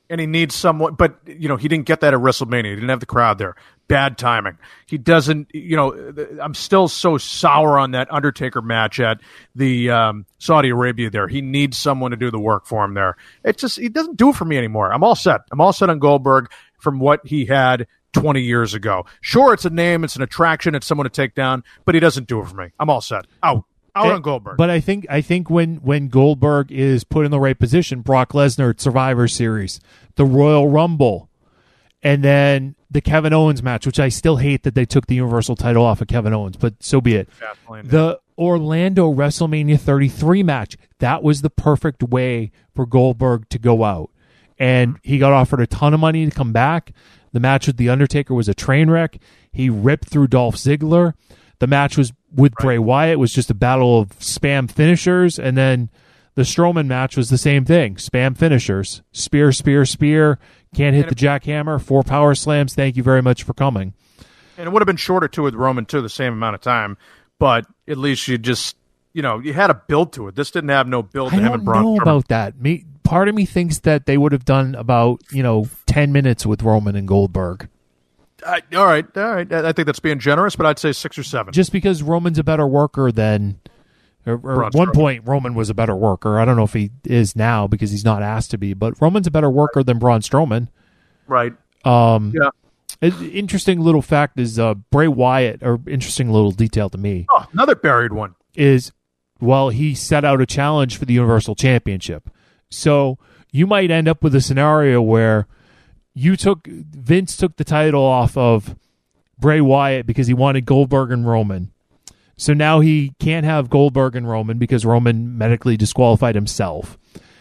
And he needs someone, but, you know, he didn't get that at WrestleMania. He didn't have the crowd there. Bad timing. He doesn't, you know, I'm still so sour on that Undertaker match at the um, Saudi Arabia there. He needs someone to do the work for him there. It just, he doesn't do it for me anymore. I'm all set. I'm all set on Goldberg from what he had twenty years ago. Sure, it's a name, it's an attraction, it's someone to take down, but he doesn't do it for me. I'm all set. Out. Out it, on Goldberg. But I think I think when, when Goldberg is put in the right position, Brock Lesnar at Survivor Series, the Royal Rumble, and then the Kevin Owens match, which I still hate that they took the Universal title off of Kevin Owens, but so be it. The Orlando WrestleMania thirty-three match, that was the perfect way for Goldberg to go out. And he got offered a ton of money to come back. The match with The Undertaker was a train wreck. He ripped through Dolph Ziggler. The match was with right. Bray Wyatt. It was just a battle of spam finishers. And then the Strowman match was the same thing. Spam finishers. Spear, spear, spear. Can't hit and the it, jackhammer. Four power slams. Thank you very much for coming. And it would have been shorter, too, with Roman, too, the same amount of time. But at least you just, you know, you had a build to it. This didn't have no build to I him and Braun. I don't know about that. Me, part of me thinks that they would have done about, you know, ten minutes with Roman and Goldberg. Uh, all right, all right. I think that's being generous, but I'd say six or seven. Just because Roman's a better worker than, or, or at one point Roman was a better worker. I don't know if he is now because he's not asked to be, but Roman's a better worker than Braun Strowman. Right. Um, yeah. An interesting little fact is uh, Bray Wyatt, or interesting little detail to me. Oh, another buried one. Is, well, he set out a challenge for the Universal Championship. So you might end up with a scenario where You took Vince took the title off of Bray Wyatt because he wanted Goldberg and Roman. So now he can't have Goldberg and Roman because Roman medically disqualified himself.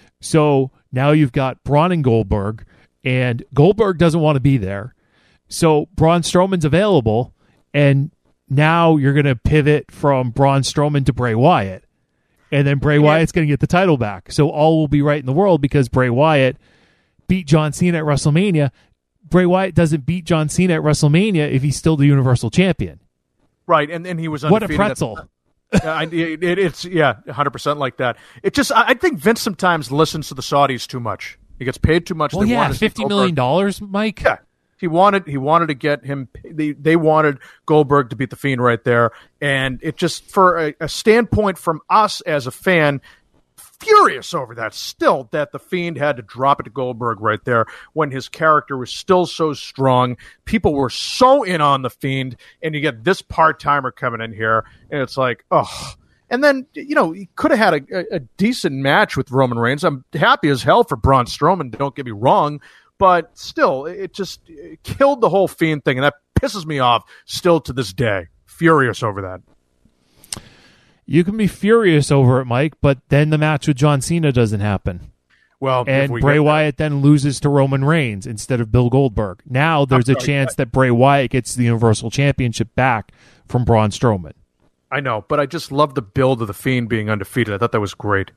So now you've got Braun and Goldberg, and Goldberg doesn't want to be there. So Braun Strowman's available, and now you're going to pivot from Braun Strowman to Bray Wyatt. And then Bray yeah. Wyatt's going to get the title back. So all will be right in the world because Bray Wyatt beat John Cena at WrestleMania. Bray Wyatt doesn't beat John Cena at WrestleMania if he's still the Universal Champion. Right, and, and he was What undefeated. a pretzel. uh, it, it, it's, yeah, one hundred percent like that. It just, I, I think Vince sometimes listens to the Saudis too much. He gets paid too much. Well, they yeah, fifty million dollars, Mike? Yeah. He wanted he wanted to get him. They, they wanted Goldberg to beat the Fiend right there, and it just for a, a standpoint from us as a fan, furious over that. Still, that the Fiend had to drop it to Goldberg right there when his character was still so strong. People were so in on the Fiend, and you get this part timer coming in here, and it's like, oh. And then, you know, he could have had a, a, a decent match with Roman Reigns. I'm happy as hell for Braun Strowman. Don't get me wrong. But still, it just it killed the whole Fiend thing, and that pisses me off still to this day. Furious over that. You can be furious over it, Mike, but then the match with John Cena doesn't happen. Well, and we Bray Wyatt then loses to Roman Reigns instead of Bill Goldberg. Now there's a chance that Bray Wyatt gets the Universal Championship back from Braun Strowman. I know, but I just love the build of the Fiend being undefeated. I thought that was great.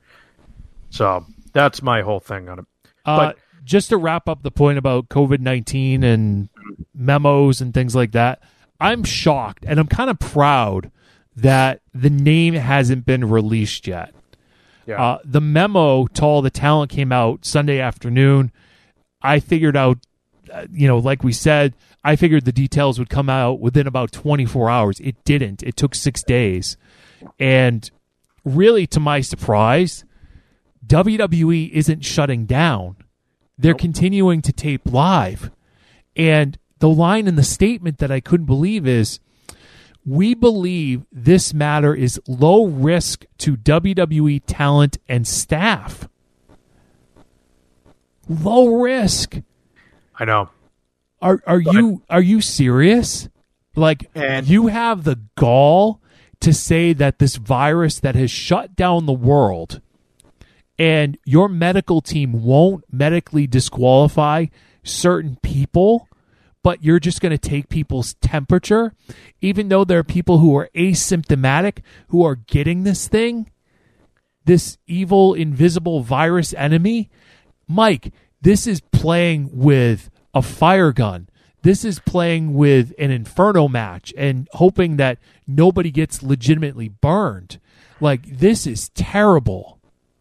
So that's my whole thing on it. Uh, but just to wrap up the point about COVID nineteen and memos and things like that, I'm shocked and I'm kind of proud that the name hasn't been released yet. Yeah. Uh, the memo to all the talent came out Sunday afternoon. I figured out, uh, you know, like we said, I figured the details would come out within about twenty-four hours. It didn't. It took six days. And really, to my surprise, W W E isn't shutting down. They're nope. continuing to tape live. And the line in the statement that I couldn't believe is, we believe this matter is low risk to W W E talent and staff. Low risk. I know. Are are But you are you serious? Like, And- you have the gall to say that this virus that has shut down the world and your medical team won't medically disqualify certain people, but you're just going to take people's temperature, even though there are people who are asymptomatic who are getting this thing, this evil, invisible virus enemy? Mike, this is playing with a fire gun. This is playing with an inferno match and hoping that nobody gets legitimately burned. Like, this is terrible.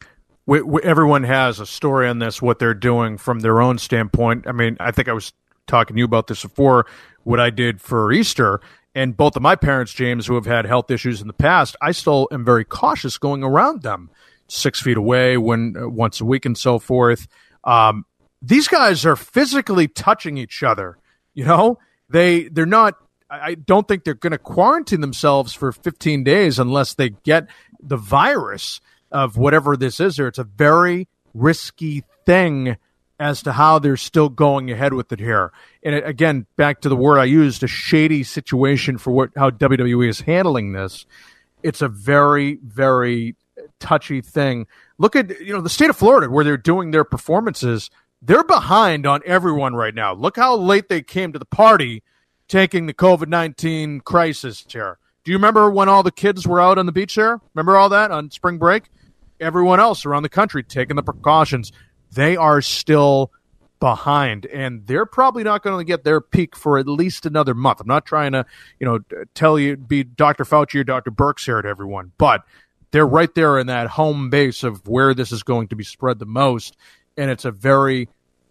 we, we, everyone has a story on this, what they're doing from their own standpoint. I mean, I think I was talking to you about this before, what I did for Easter. And both of my parents, James, who have had health issues in the past, I still am very cautious going around them, six feet away, when uh, once a week and so forth. Um, these guys are physically touching each other. You know, they they're not. I don't think they're going to quarantine themselves for fifteen days unless they get the virus of whatever this is. Or it's a very risky thing as to how they're still going ahead with it here. And it, again, back to the word I used, a shady situation for what how W W E is handling this. It's a very, very touchy thing. Look at, you know, the state of Florida where they're doing their performances. They're behind on everyone right now. Look how late they came to the party taking the COVID nineteen crisis here. Do you remember when all the kids were out on the beach there? Remember all that on spring break? Everyone else around the country taking the precautions. They are still behind, and they're probably not going to get their peak for at least another month. I'm not trying to, you know, tell you, be Doctor Fauci or Doctor Birx here to everyone, but they're right there in that home base of where this is going to be spread the most, and it's a very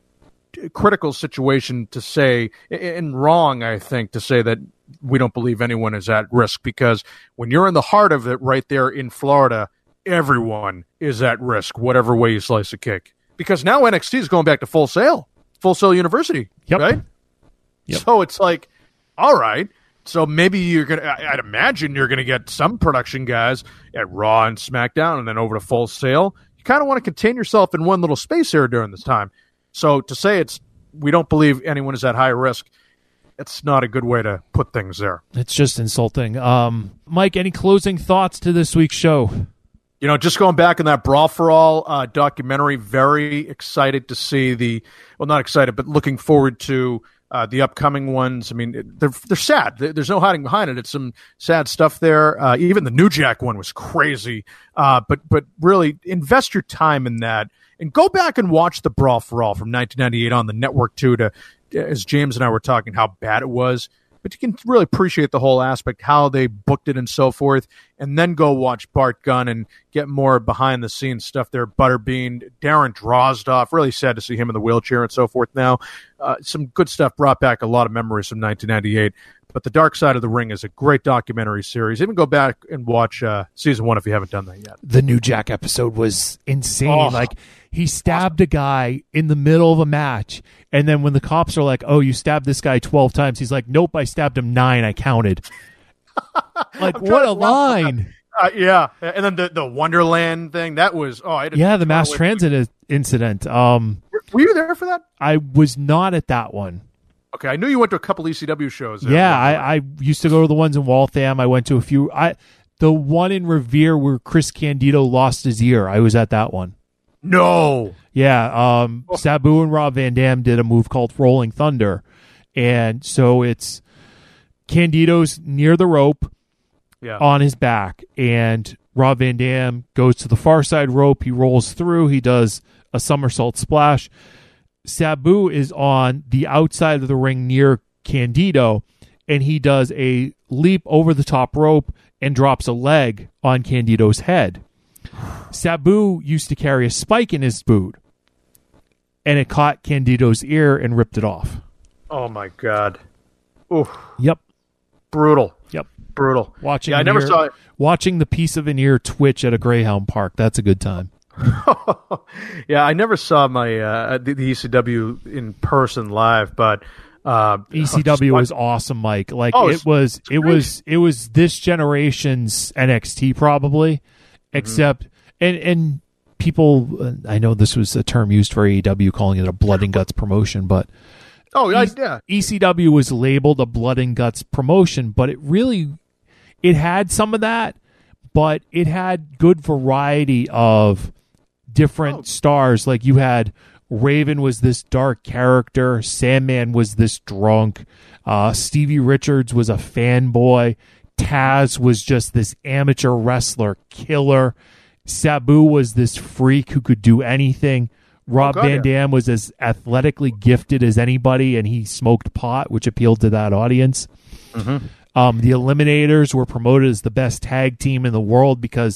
critical situation to say, and wrong, I think, to say that we don't believe anyone is at risk, because when you're in the heart of it right there in Florida, everyone is at risk, whatever way you slice a cake. Because now N X T is going back to Full Sail, Full Sail University, yep. right? Yep. So it's like, all right, so maybe you're going to, I'd imagine you're going to get some production guys at Raw and SmackDown and then over to Full Sail. You kind of want to contain yourself in one little space here during this time. So to say it's, we don't believe anyone is at high risk, it's not a good way to put things there. It's just insulting. Um, Mike, any closing thoughts to this week's show? You know, just going back in that Brawl for All uh, documentary, very excited to see the, well, not excited, but looking forward to uh, the upcoming ones. I mean, they're they're sad. There's no hiding behind it. It's some sad stuff there. Uh, even the New Jack one was crazy. Uh, but but really, invest your time in that. And go back and watch the Brawl for All from nineteen ninety-eight on the network, too, to, as James and I were talking, how bad it was. But you can really appreciate the whole aspect, how they booked it and so forth, and then go watch Bart Gunn and get more behind-the-scenes stuff there. Butterbean, Darren Drozdoff, really sad to see him in the wheelchair and so forth now. Uh, some good stuff, brought back a lot of memories from nineteen ninety-eight. But The Dark Side of the Ring is a great documentary series. Even go back and watch uh, season one if you haven't done that yet. The New Jack episode was insane. Oh. Like, he stabbed a guy in the middle of a match, and then when the cops are like, oh, you stabbed this guy twelve times, he's like, nope, I stabbed him nine, I counted. Like, what a line. Uh, yeah, and then the, the Wonderland thing, that was, oh, I didn't. Yeah, the mass transit incident. Um, were, were you there for that? I was not at that one. Okay, I knew you went to a couple E C W shows. Yeah, I, I used to go to the ones in Waltham. I went to a few. I The one in Revere where Chris Candido lost his ear, I was at that one. No. Yeah, um, oh. Sabu and Rob Van Dam did a move called Rolling Thunder. And so it's Candido's near the rope yeah. on his back, and Rob Van Dam goes to the far side rope. He rolls through. He does a somersault splash. Sabu is on the outside of the ring near Candido, and he does a leap over the top rope and drops a leg on Candido's head. Sabu used to carry a spike in his boot, and it caught Candido's ear and ripped it off. Oh, my God. Ooh. Yep. Brutal. Yep. Brutal. Watching yeah, I never ear, saw it. Watching the piece of an ear twitch at a Greyhound park, that's a good time. Yeah, I never saw my uh, the, the E C W in person live, but uh, E C W was awesome, Mike. Like oh, it was, it great. was, it was this generation's N X T probably, except mm-hmm. and and people. Uh, I know this was a term used for A E W, calling it a blood and guts promotion, but oh e- yeah, E C W was labeled a blood and guts promotion, but it really it had some of that, but it had good variety of different oh. stars. Like you had Raven was this dark character, Sandman was this drunk, uh, Stevie Richards was a fanboy, Taz was just this amateur wrestler killer, Sabu was this freak who could do anything, Rob oh, God, Van Dam was as athletically gifted as anybody, and he smoked pot, which appealed to that audience. Mm-hmm. Um, the Eliminators were promoted as the best tag team in the world because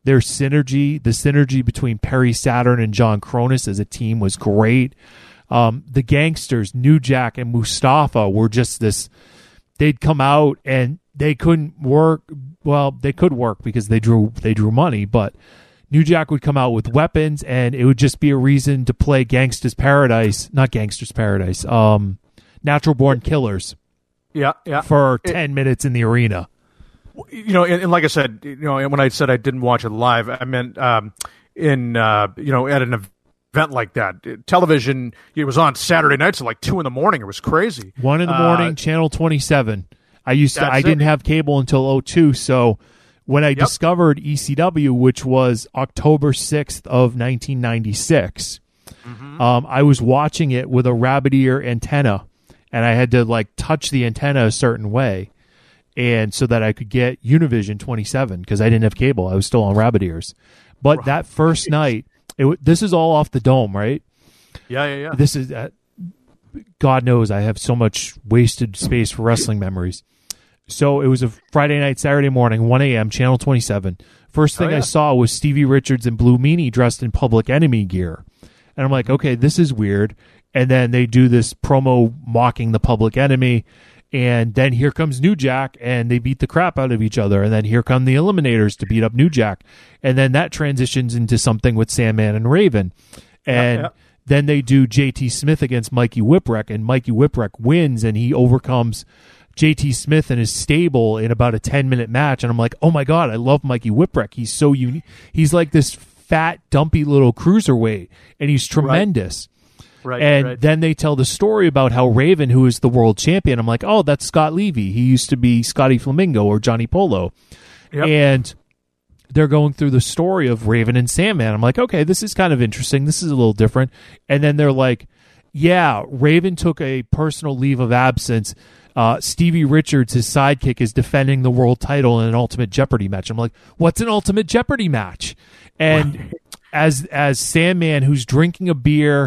Their synergy, the synergy between Perry Saturn and John Kronus as a team was great. Um, the gangsters, New Jack and Mustafa, were just this. They'd come out and they couldn't work. Well, they could work because they drew they drew money, but New Jack would come out with weapons, and it would just be a reason to play Gangsta's Paradise, not Gangsta's Paradise, um, Natural Born Killers. Yeah, yeah. For it, ten minutes in the arena. You know, and, and like I said, you know, when I said I didn't watch it live, I meant um, in uh, you know at an event like that. Television, it was on Saturday nights at like two in the morning. It was crazy. One in the morning, uh, channel twenty-seven. I used to. I didn't it. have cable until oh two, so when I yep. discovered E C W, which was October sixth of nineteen ninety-six, mm-hmm. um, I was watching it with a rabbit ear antenna, and I had to like touch the antenna a certain way, and so that I could get Univision twenty-seven because I didn't have cable. I was still on rabbit ears. But right. that first night, it, this is all off the dome, right? Yeah, yeah, yeah. This is uh, God knows I have so much wasted space for wrestling memories. So it was a Friday night, Saturday morning, one a.m., Channel twenty-seven. First thing oh, yeah. I saw was Stevie Richards and Blue Meanie dressed in Public Enemy gear. And I'm like, okay, this is weird. And then they do this promo mocking the Public Enemy. And then here comes New Jack, and they beat the crap out of each other. And then here come the Eliminators to beat up New Jack. And then that transitions into something with Sandman and Raven. And yeah, yeah. then they do J T Smith against Mikey Whipwreck, and Mikey Whipwreck wins, and he overcomes J T Smith and his stable in about a ten-minute match. And I'm like, oh, my God, I love Mikey Whipwreck. He's so unique. He's like this fat, dumpy little cruiserweight, and he's tremendous. Right. Right, and right. then they tell the story about how Raven, who is the world champion, I'm like, oh, that's Scott Levy. He used to be Scotty Flamingo or Johnny Polo. Yep. And they're going through the story of Raven and Sandman. I'm like, okay, this is kind of interesting. This is a little different. And then they're like, yeah, Raven took a personal leave of absence. Uh, Stevie Richards, his sidekick, is defending the world title in an Ultimate Jeopardy match. I'm like, what's an Ultimate Jeopardy match? And as as Sandman, who's drinking a beer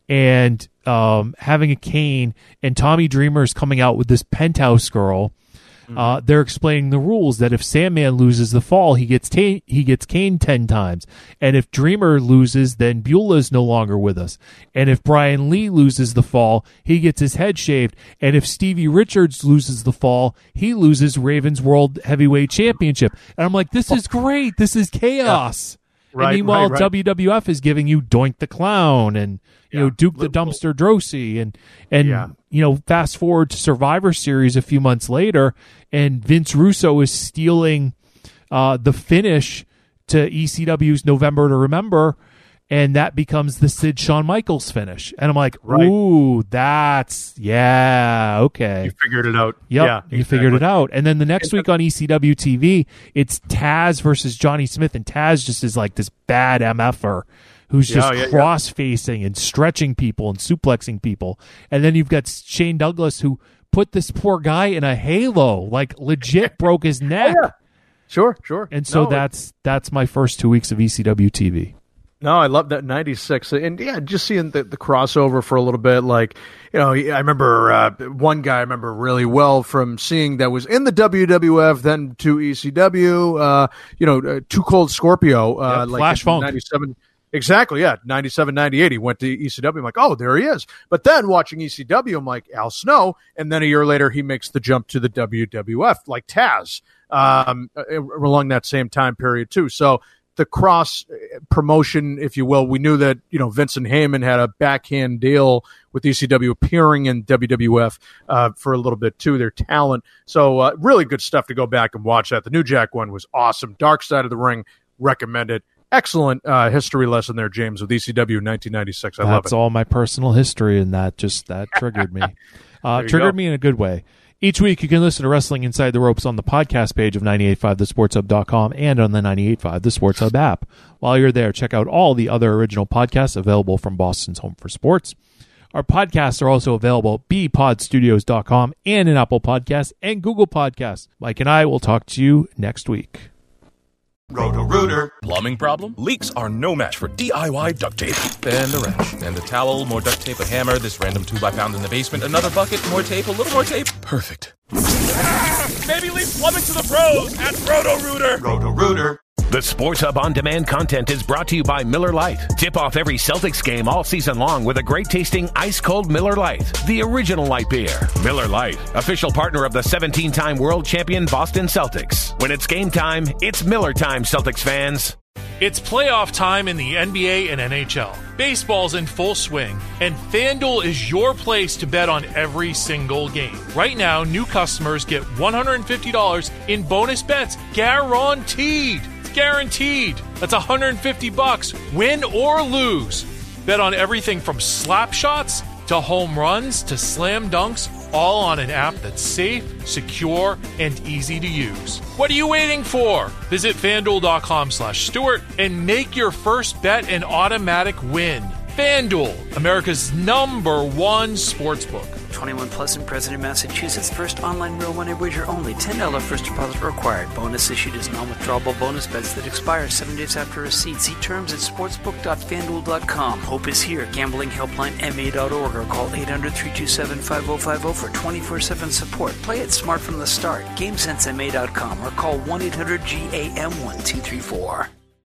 and um, having a cane, and Tommy Dreamer is coming out with this penthouse girl. Mm-hmm. Uh, they're explaining the rules that if Sandman loses the fall, he gets ta- he gets caned ten times, and if Dreamer loses, then Beulah is no longer with us, and if Brian Lee loses the fall, he gets his head shaved, and if Stevie Richards loses the fall, he loses Raven's World Heavyweight Championship. And I'm like, this is great. This is chaos. Yeah. Right, and meanwhile, right, right. W W F is giving you Doink the Clown and you yeah. know Duke the Dumpster Drosy and and yeah. you know fast forward to Survivor Series a few months later, and Vince Russo is stealing uh, the finish to E C W's November to Remember, and that becomes the Sid Shawn Michaels finish. And I'm like, right. ooh, that's yeah, okay. You figured it out. Yep, yeah, you exactly. figured it out. And then the next week on E C W T V, it's Taz versus Johnny Smith, and Taz just is like this bad M F-er who's just yeah, yeah, cross-facing yeah. and stretching people and suplexing people. And then you've got Shane Douglas, who put this poor guy in a halo, like legit broke his neck. Oh, yeah. Sure, sure. And so no, that's it, that's my first two weeks of E C W T V. No, I love that ninety-six. And yeah, just seeing the, the crossover for a little bit. Like, you know, I remember uh, one guy I remember really well from seeing that was in the W W F, then to E C W, uh, you know, uh, Too Cold Scorpio. Uh, yep, like Flash Funk. ninety-seven Exactly, yeah. ninety-seven, ninety-eight, he went to E C W. I'm like, oh, there he is. But then watching E C W, I'm like, Al Snow. And then a year later, he makes the jump to the W W F, like Taz, um, along that same time period, too. So the cross promotion, if you will, we knew that, you know, Vincent Heyman had a backhand deal with E C W appearing in W W F uh, for a little bit too, their talent. So uh, really good stuff to go back and watch that. The New Jack one was awesome. Dark Side of the Ring, recommend it. Excellent uh, history lesson there, James, with E C W nineteen ninety-six. I That's love it. That's all my personal history, and that just that triggered me. Uh, triggered go. me in a good way. Each week, you can listen to Wrestling Inside the Ropes on the podcast page of ninety-eight point five the sports hub dot com and on the ninety-eight point five The Sports Hub app. While you're there, check out all the other original podcasts available from Boston's Home for Sports. Our podcasts are also available at b pod studios dot com and in Apple Podcasts and Google Podcasts. Mike and I will talk to you next week. Roto-Rooter. Plumbing problem? Leaks are no match for D I Y duct tape. And the wrench. And the towel, more duct tape, a hammer, this random tube I found in the basement, another bucket, more tape, a little more tape. Perfect. Maybe leave plumbing to the pros at Roto-Rooter. Roto-Rooter. The Sports Hub On Demand content is brought to you by Miller Lite. Tip off every Celtics game all season long with a great-tasting ice-cold Miller Lite, the original light beer. Miller Lite, official partner of the seventeen-time world champion Boston Celtics. When it's game time, it's Miller time, Celtics fans. It's playoff time in the N B A and N H L. Baseball's in full swing, and FanDuel is your place to bet on every single game. Right now, new customers get one hundred fifty dollars in bonus bets guaranteed. It's guaranteed. That's one hundred fifty bucks, win or lose. Bet on everything from slap shots to home runs to slam dunks, all on an app that's safe, secure, and easy to use. What are you waiting for? Visit FanDuel.com slash Stewart and make your first bet an automatic win. FanDuel, America's number one sportsbook. twenty-one plus and present in Massachusetts. First online real money wager only. ten dollars first deposit required. Bonus issued as non-withdrawable bonus bets that expire seven days after receipt. See terms at sportsbook dot fanduel dot com. Hope is here. Gambling helpline M A dot org or call eight hundred, three two seven, five oh five oh for twenty-four seven support. Play it smart from the start. GameSense M A dot com or call one eight hundred G A M one two three four.